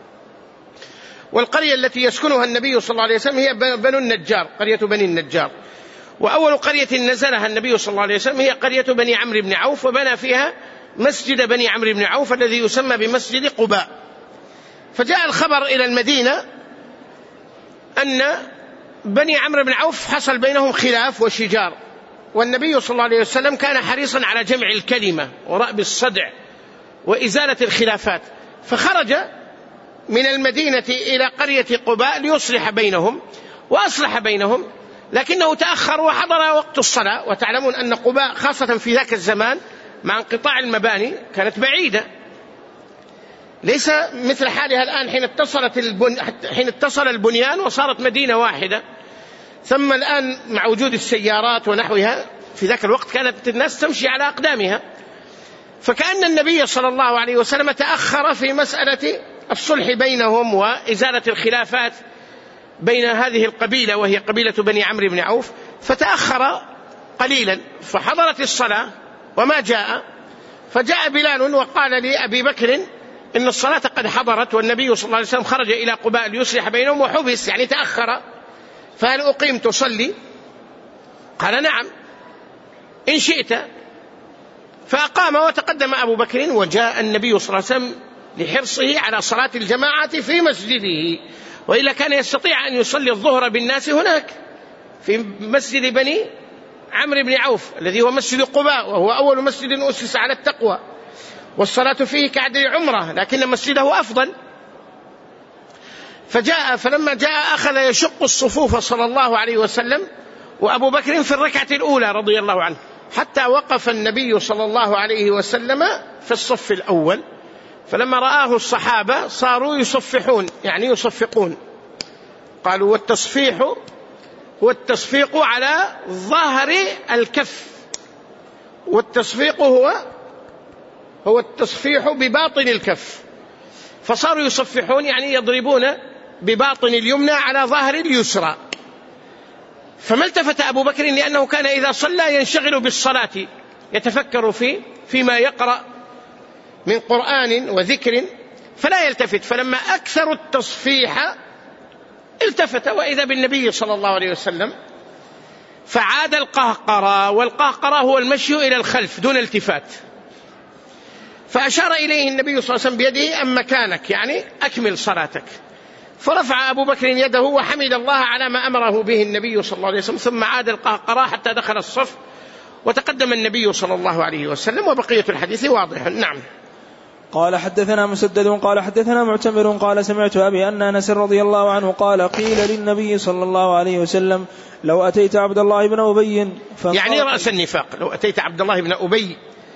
والقرية التي يسكنها النبي صلى الله عليه وسلم هي بنو النجار، قرية بني النجار. وأول قرية نزلها النبي صلى الله عليه وسلم هي قرية بني عمرو بن عوف، وبنى فيها مسجد بني عمرو بن عوف الذي يسمى بمسجد قباء. فجاء الخبر إلى المدينة أن بني عمرو بن عوف حصل بينهم خلاف وشجار، والنبي صلى الله عليه وسلم كان حريصا على جمع الكلمة ورأب الصدع وإزالة الخلافات، فخرج من المدينة إلى قرية قباء ليصلح بينهم، وأصلح بينهم، لكنه تأخر وحضر وقت الصلاة. وتعلمون أن قباء خاصة في ذاك الزمان مع انقطاع المباني كانت بعيدة، ليس مثل حالها الآن حين اتصل البنيان وصارت مدينة واحدة. ثم الآن مع وجود السيارات ونحوها، في ذاك الوقت كانت الناس تمشي على أقدامها. فكأن النبي صلى الله عليه وسلم تأخر في مسألة الصلح بينهم وإزالة الخلافات بين هذه القبيلة وهي قبيلة بني عمرو بن عوف، فتأخر قليلا، فحضرت الصلاة وما جاء، فجاء بلال وقال لأبي بكر إن الصلاة قد حضرت والنبي صلى الله عليه وسلم خرج إلى قباء ليصلح بينهم وحبس، يعني تأخر، فهل أقيم تصلي؟ قال نعم إن شئت، فأقام وتقدم أبو بكر، وجاء النبي صلى الله عليه وسلم لحرصه على صلاة الجماعة في مسجده، وإلا كان يستطيع أن يصلي الظهر بالناس هناك في مسجد بني عمرو بن عوف الذي هو مسجد قباء، وهو أول مسجد أسس على التقوى، والصلاة فيه كعدل عمرة، لكن مسجده أفضل. فلما جاء أخذ يشق الصفوف صلى الله عليه وسلم، وأبو بكر في الركعة الأولى رضي الله عنه، حتى وقف النبي صلى الله عليه وسلم في الصف الأول، فلما رآه الصحابة صاروا يصفحون، يعني يصفقون، قالوا والتصفيح هو التصفيق على ظهر الكف، والتصفيق هو التصفيح بباطن الكف، فصاروا يصفحون يعني يضربون بباطن اليمنى على ظهر اليسرى. فما التفت أبو بكر لأنه كان إذا صلى ينشغل بالصلاة، يتفكر فيما يقرأ من قرآن وذكر، فلا يلتفت، فلما أكثر التصفيح التفت وإذا بالنبي صلى الله عليه وسلم، فعاد القهقرة، والقهقرة هو المشي إلى الخلف دون التفات، فأشار إليه النبي صلى الله عليه وسلم بيده أم مكانك، يعني أكمل صلاتك، فرفع أبو بكر يده وحمد الله على ما أمره به النبي صلى الله عليه وسلم، ثم عاد القهقرة حتى دخل الصف وتقدم النبي صلى الله عليه وسلم، وبقية الحديث واضح. نعم. قال حدثنا مسدد قال حدثنا معتمر قال سمعت أبي أن أنس رضي الله عنه قال قيل للنبي صلى الله عليه وسلم لو أتيت عبد الله بن أبي، يعني رأس النفاق، لو أتيت عبد الله بن أبي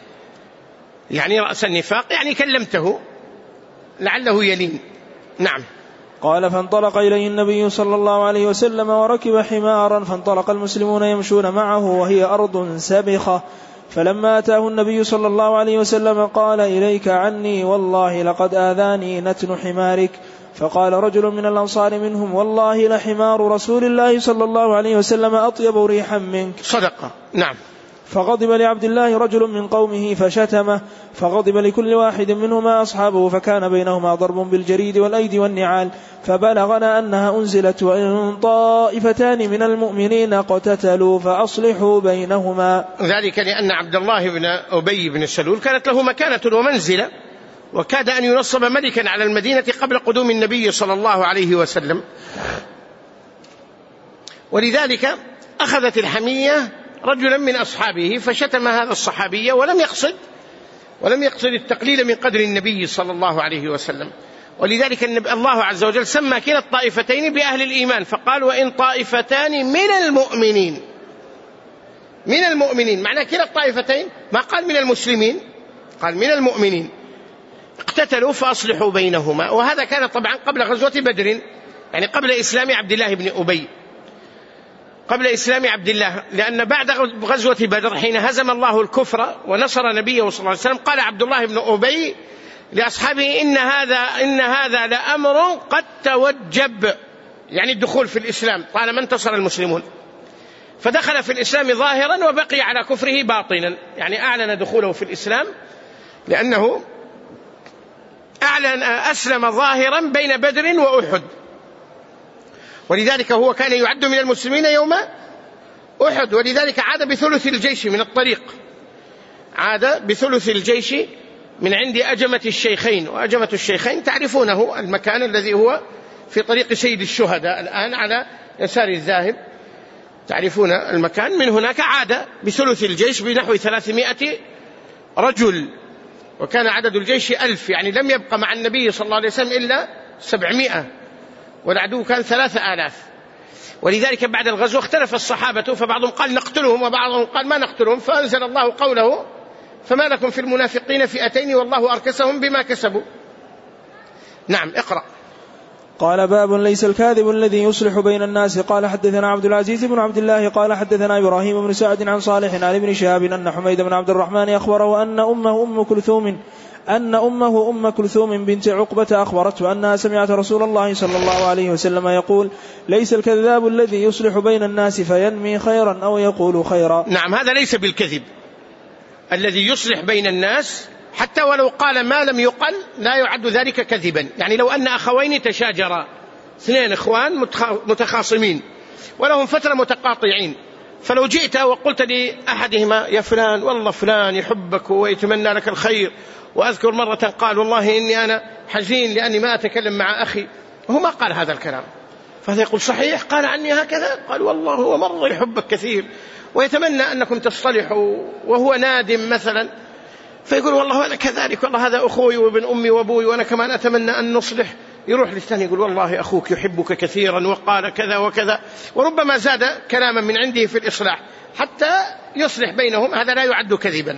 يعني رأس النفاق، يعني كلمته لعله يلين. نعم. قال فانطلق إليه النبي صلى الله عليه وسلم وركب حمارا، فانطلق المسلمون يمشون معه وهي أرض سبخة، فلما أتاه النبي صلى الله عليه وسلم قال إليك عني، والله لقد آذاني نتن حمارك. فقال رجل من الأنصار منهم والله لحمار رسول الله صلى الله عليه وسلم أطيب ريحا منك. صدقة. نعم. فغضب لعبد الله رجل من قومه فشتمه، فغضب لكل واحد منهما أصحابه، فكان بينهما ضرب بالجريد والأيدي والنعال، فبلغنا أنها أنزلت وإن طائفتان من المؤمنين اقتتلوا فأصلحوا بينهما. ذلك لأن عبد الله بن أبي بن سلول كانت له مكانة ومنزلة، وكاد أن ينصب ملكا على المدينة قبل قدوم النبي صلى الله عليه وسلم، ولذلك أخذت الحمية رجلا من أصحابه فشتم هذا الصحابي، ولم يقصد التقليل من قدر النبي صلى الله عليه وسلم، ولذلك الله عز وجل سمى كلا الطائفتين بأهل الإيمان، فقال وإن طائفتان من المؤمنين، معنى كلا الطائفتين، ما قال من المسلمين، قال من المؤمنين اقتتلوا فأصلحوا بينهما. وهذا كان طبعا قبل غزوة بدر، يعني قبل إسلام عبد الله بن أبي، قبل إسلام عبد الله، لأن بعد غزوة بدر حين هزم الله الكفر ونصر نبيه صلى الله عليه وسلم، قال عبد الله بن أبي لأصحابه إن هذا لأمر قد توجب، يعني الدخول في الإسلام طالما انتصر المسلمون، فدخل في الإسلام ظاهرا وبقي على كفره باطنا، يعني أعلن دخوله في الإسلام لأنه أسلم ظاهرا بين بدر وأحد، ولذلك هو كان يعد من المسلمين يوم أحد، ولذلك عاد بثلث الجيش من الطريق، عاد بثلث الجيش من عند أجمة الشيخين، وأجمة الشيخين تعرفونه المكان الذي هو في طريق سيد الشهداء الآن على يسار الذاهب، تعرفون المكان، من هناك عاد بثلث الجيش بنحو 300 رجل، وكان عدد الجيش 1000، يعني لم يبقى مع النبي صلى الله عليه وسلم إلا 700، والعدو كان 3000. ولذلك بعد الغزو اختلف الصحابة، فبعضهم قال نقتلهم وبعضهم قال ما نقتلهم، فأنزل الله قوله فما لكم في المنافقين فئتين والله أركسهم بما كسبوا. نعم. اقرأ. قال باب ليس الكاذب الذي يصلح بين الناس. قال حدثنا عبد العزيز بن عبد الله قال حدثنا إبراهيم بن سعد عن صالح عن ابن شهاب أن حميد بن عبد الرحمن أخبره أن أمه أم كلثوم بنت عقبة أخبرته أنها سمعت رسول الله صلى الله عليه وسلم يقول ليس الكذاب الذي يصلح بين الناس فينمي خيرا أو يقول خيرا. نعم، هذا ليس بالكذب الذي يصلح بين الناس، حتى ولو قال ما لم يقل لا يعد ذلك كذبا. يعني لو أن أخوين تشاجرا، اثنين إخوان متخاصمين ولهم فترة متقاطعين، فلو جئت وقلت لأحدهما يا فلان والله فلان يحبك ويتمنى لك الخير، وأذكر مرة قال والله إني أنا حزين لأني ما أتكلم مع أخي، وهو ما قال هذا الكلام، فهذا يقول صحيح قال عني هكذا؟ قال والله هو مرة يحبك كثير ويتمنى أنكم تصطلحوا وهو نادم مثلا، فيقول والله أنا كذلك، والله هذا أخوي وابن أمي وأبوي وأنا كمان أتمنى أن نصلح. يروح للثاني يقول والله أخوك يحبك كثيرا وقال كذا وكذا، وربما زاد كلاما من عنده في الإصلاح حتى يصلح بينهم. هذا لا يعد كذبا،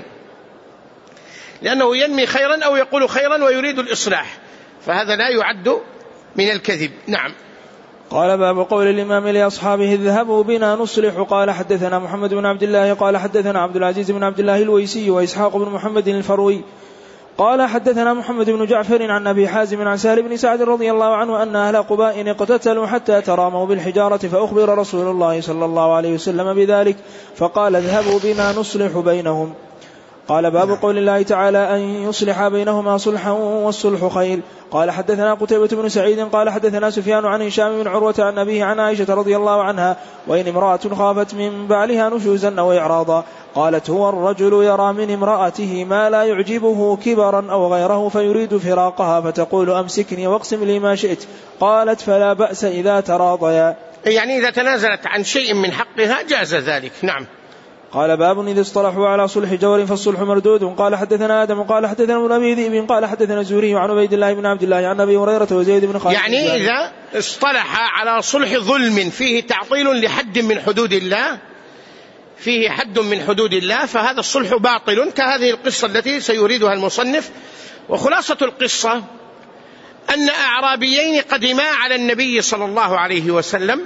لأنه ينمي خيرا أو يقول خيرا ويريد الإصلاح، فهذا لا يعد من الكذب. نعم. قال باب قول الإمام لأصحابه اذهبوا بنا نصلح. قال حدثنا محمد بن عبد الله قال حدثنا عبد العزيز بن عبد الله الويسي وإسحاق بن محمد الفروي قال حدثنا محمد بن جعفر عن أبي حازم عن سهل بن سعد رضي الله عنه أن أهل قباء اقتتلوا حتى تراموا بالحجارة، فأخبر رسول الله صلى الله عليه وسلم بذلك فقال اذهبوا بنا نصلح بينهم. قال باب قول الله تعالى أن يصلح بينهما صلحا والصلح خير. قال حدثنا قتيبة بن سعيد قال حدثنا سفيان عن هشام بن عروة عن أبيه عن عائشة رضي الله عنها وإن امرأة خافت من بعلها نشوزا أو إعراضا قالت هو الرجل يرى من امرأته ما لا يعجبه كبرا أو غيره فيريد فراقها فتقول أمسكني واقسم لي ما شئت، قالت فلا بأس إذا تراضيا، يعني إذا تنازلت عن شيء من حقها جاز ذلك. نعم. قال باب إذا اصطلحوا على صلح جور فالصلح مردود. قال حدثنا آدم قال حدثنا ابن أبي ذئب قال حدثنا الزهري عن عبيد الله بن عبد الله عن أبي هريرة وزيد بن خالد. يعني إذا اصطلح على صلح ظلم فيه تعطيل لحد من حدود الله، فيه حد من حدود الله، فهذا الصلح باطل كهذه القصة التي سيريدها المصنف. وخلاصة القصة أن أعرابيين قدما على النبي صلى الله عليه وسلم،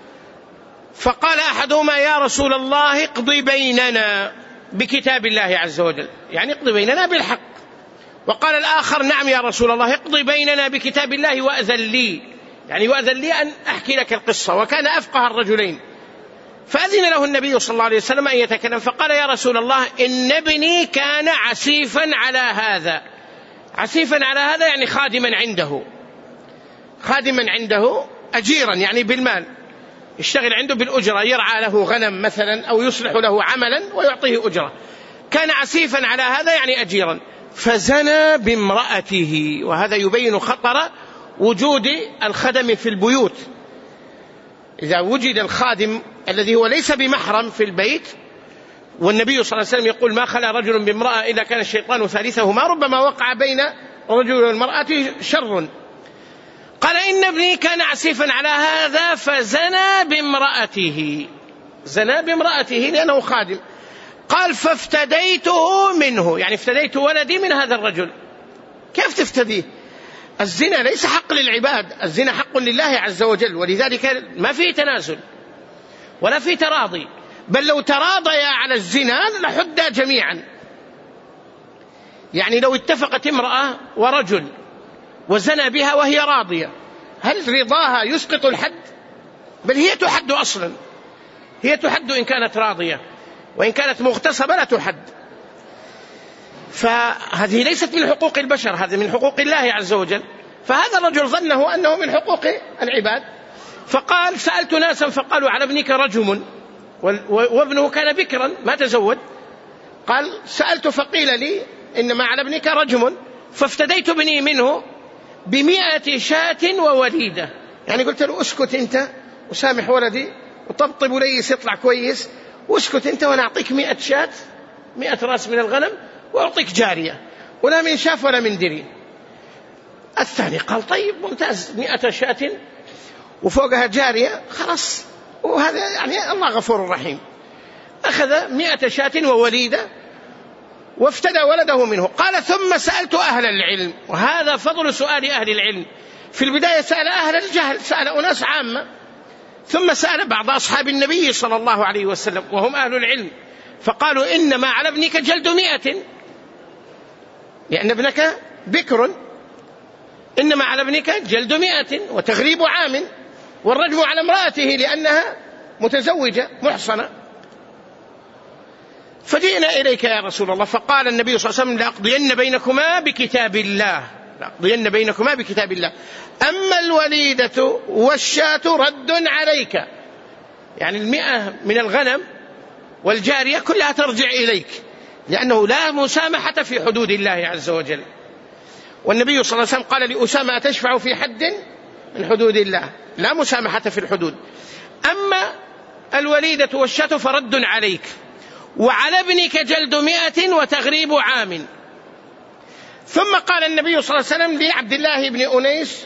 فقال أحدهما يا رسول الله اقضي بيننا بكتاب الله عز وجل، يعني اقضي بيننا بالحق. وقال الآخر نعم يا رسول الله اقضي بيننا بكتاب الله وأذن لي، يعني وأذن لي أن أحكي لك القصة، وكان أفقه الرجلين. فأذن له النبي صلى الله عليه وسلم أن يتكلم، فقال يا رسول الله إن ابني كان عسيفا على هذا. عسيفا على هذا يعني خادما عنده أجيرا، يعني بالمال، يشتغل عنده بالأجرة، يرعى له غنم مثلا أو يصلح له عملا ويعطيه أجرة. كان عسيفا على هذا يعني أجيرا، فزنى بامرأته. وهذا يبين خطر وجود الخدم في البيوت. إذا وجد الخادم الذي هو ليس بمحرم في البيت، والنبي صلى الله عليه وسلم يقول ما خلا رجل بامرأة إلا كان الشيطان ثالثهما، ربما وقع بين الرجل والمرأة شر. قال إن ابني كان عسيفا على هذا فزنى بامرأته، زنى بامرأته لأنه خادم. قال فافتديته منه، يعني افتديت ولدي من هذا الرجل. كيف تفتديه؟ الزنا ليس حق للعباد، الزنا حق لله عز وجل، ولذلك ما فيه تنازل ولا فيه تراضي، بل لو تراضيا على الزنا لحدا جميعا. يعني لو اتفقت امرأة ورجل وزنى بها وهي راضية، هل رضاها يسقط الحد؟ بل هي تحد أصلا، هي تحد إن كانت راضية، وإن كانت مغتصبة لا تحد. فهذه ليست من حقوق البشر، هذه من حقوق الله عز وجل. فهذا الرجل ظنه أنه من حقوق العباد، فقال سألت ناسا فقالوا على ابنك رجم، وابنه كان بكرا ما تزوج. قال سألت فقيل لي إنما على ابنك رجم، فافتديت بني منه 100 شاة ووليدة. يعني قلت له اسكت انت وسامح ولدي وطبطب ليس يطلع كويس، واسكت انت وانا اعطيك 100 شاة، 100 راس من الغنم، واعطيك جارية، ولا من شاف ولا من دري. الثاني قال طيب ممتاز، 100 شاة وفوقها جارية، خلاص، وهذا يعني الله غفور رحيم. أخذ 100 شاة ووليدة وافتدى ولده منه. قال ثم سألت أهل العلم، وهذا فضل سؤال أهل العلم، في البداية سأل أهل الجهل، سأل أناس عامة، ثم سأل بعض أصحاب النبي صلى الله عليه وسلم وهم أهل العلم، فقالوا إنما على ابنك جلد 100، لأن ابنك بكر، إنما على ابنك جلد 100 وتغريب عام، والرجم على امرأته لأنها متزوجة محصنة. فجئنا إليك يا رسول الله، فقال النبي صلى الله عليه وسلم: لأقضين بينكما بكتاب الله، لأقضين بينكما بكتاب الله، أما الوليدة والشاة رد عليك، يعني 100 من الغنم والجارية كلها ترجع إليك، لأنه لا مسامحة في حدود الله عز وجل. والنبي صلى الله عليه وسلم قال لأسامة: أتشفع في حد من حدود الله؟ لا مسامحة في الحدود. أما الوليدة والشاة فرد عليك، وعلى ابنك جلد 100 وتغريب عام. ثم قال النبي صلى الله عليه وسلم لعبد الله بن أنيس: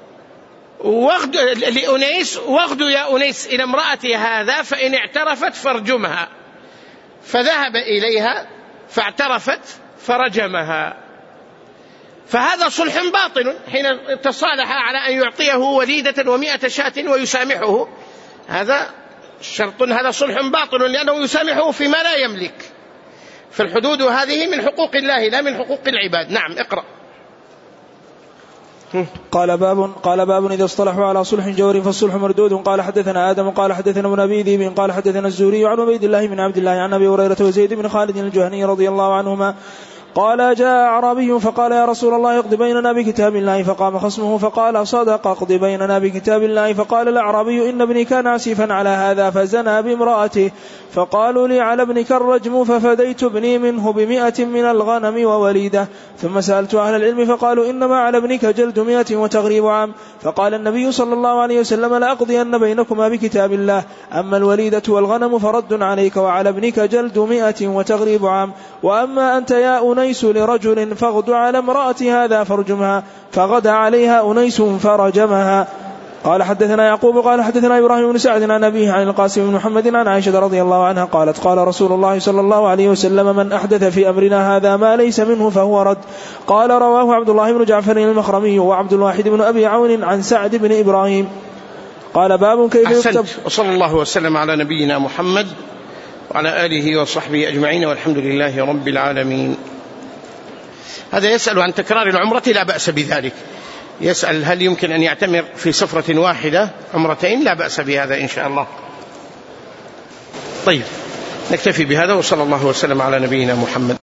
واغدو يا أنيس إلى امرأة هذا، فإن اعترفت فارجمها. فذهب إليها فاعترفت فرجمها. فهذا صلح باطل حين تصالح على أن يعطيه وليدة و100 شاة ويسامحه، هذا شرط، هذا صلح باطل، لأنه يسامحه فيما لا يملك. فالحدود هذه من حقوق الله لا من حقوق العباد. نعم، اقرأ. قال باب إذا اصطلحوا على صلح جور فالصلح مردود. قال حدثنا آدم قال حدثنا ابن أبي ذئب قال حدثنا الزهري عن عبيد الله بن عبد الله عن أبي هريرة وزيد بن خالد الجهني رضي الله عنهما قال: جاء أعرابي فقال: يا رسول الله اقض بيننا بكتاب الله. فقام خصمه فقال: صدق، اقض بيننا بكتاب الله. فقال الأعرابي: إن ابني كان عسيفا على هذا فزنى بامرأته، فقالوا لي: على ابنك الرجم، ففديت ابني منه ب100 من الغنم ووليدة. ثم سألت أهل العلم فقالوا: إنما على ابنك جلد 100 وتغريب عام. فقال النبي صلى الله عليه وسلم: لأقضين بينكما بكتاب الله، أما الوليدة والغنم فرد عليك، وعلى ابنك جلد 100 وتغريب عام. وأما أنت يا أنيس لرجل فاغد على امرأة هذا فارجمها. فغدا عليها أنيس فرجمها. قال حدثنا يعقوب قال حدثنا إبراهيم بن سعد عن أبيه عن القاسم بن محمد عن عائشة رضي الله عنها قالت: قال رسول الله صلى الله عليه وسلم: من أحدث في أمرنا هذا ما ليس منه فهو رد. قال: رواه عبد الله بن جعفر المخرمي وعبد الواحد بن أبي عون عن سعد بن إبراهيم. قال: باب كيف يكتب. وصلى الله وسلم على نبينا محمد وعلى آله وصحبه أجمعين، والحمد لله رب العالمين. هذا يسأل عن تكرار العمرة، لا بأس بذلك. يسأل هل يمكن أن يعتمر في سفرة واحدة عمرتين؟ لا بأس بهذا إن شاء الله. طيب، نكتفي بهذا، وصلى الله وسلم على نبينا محمد.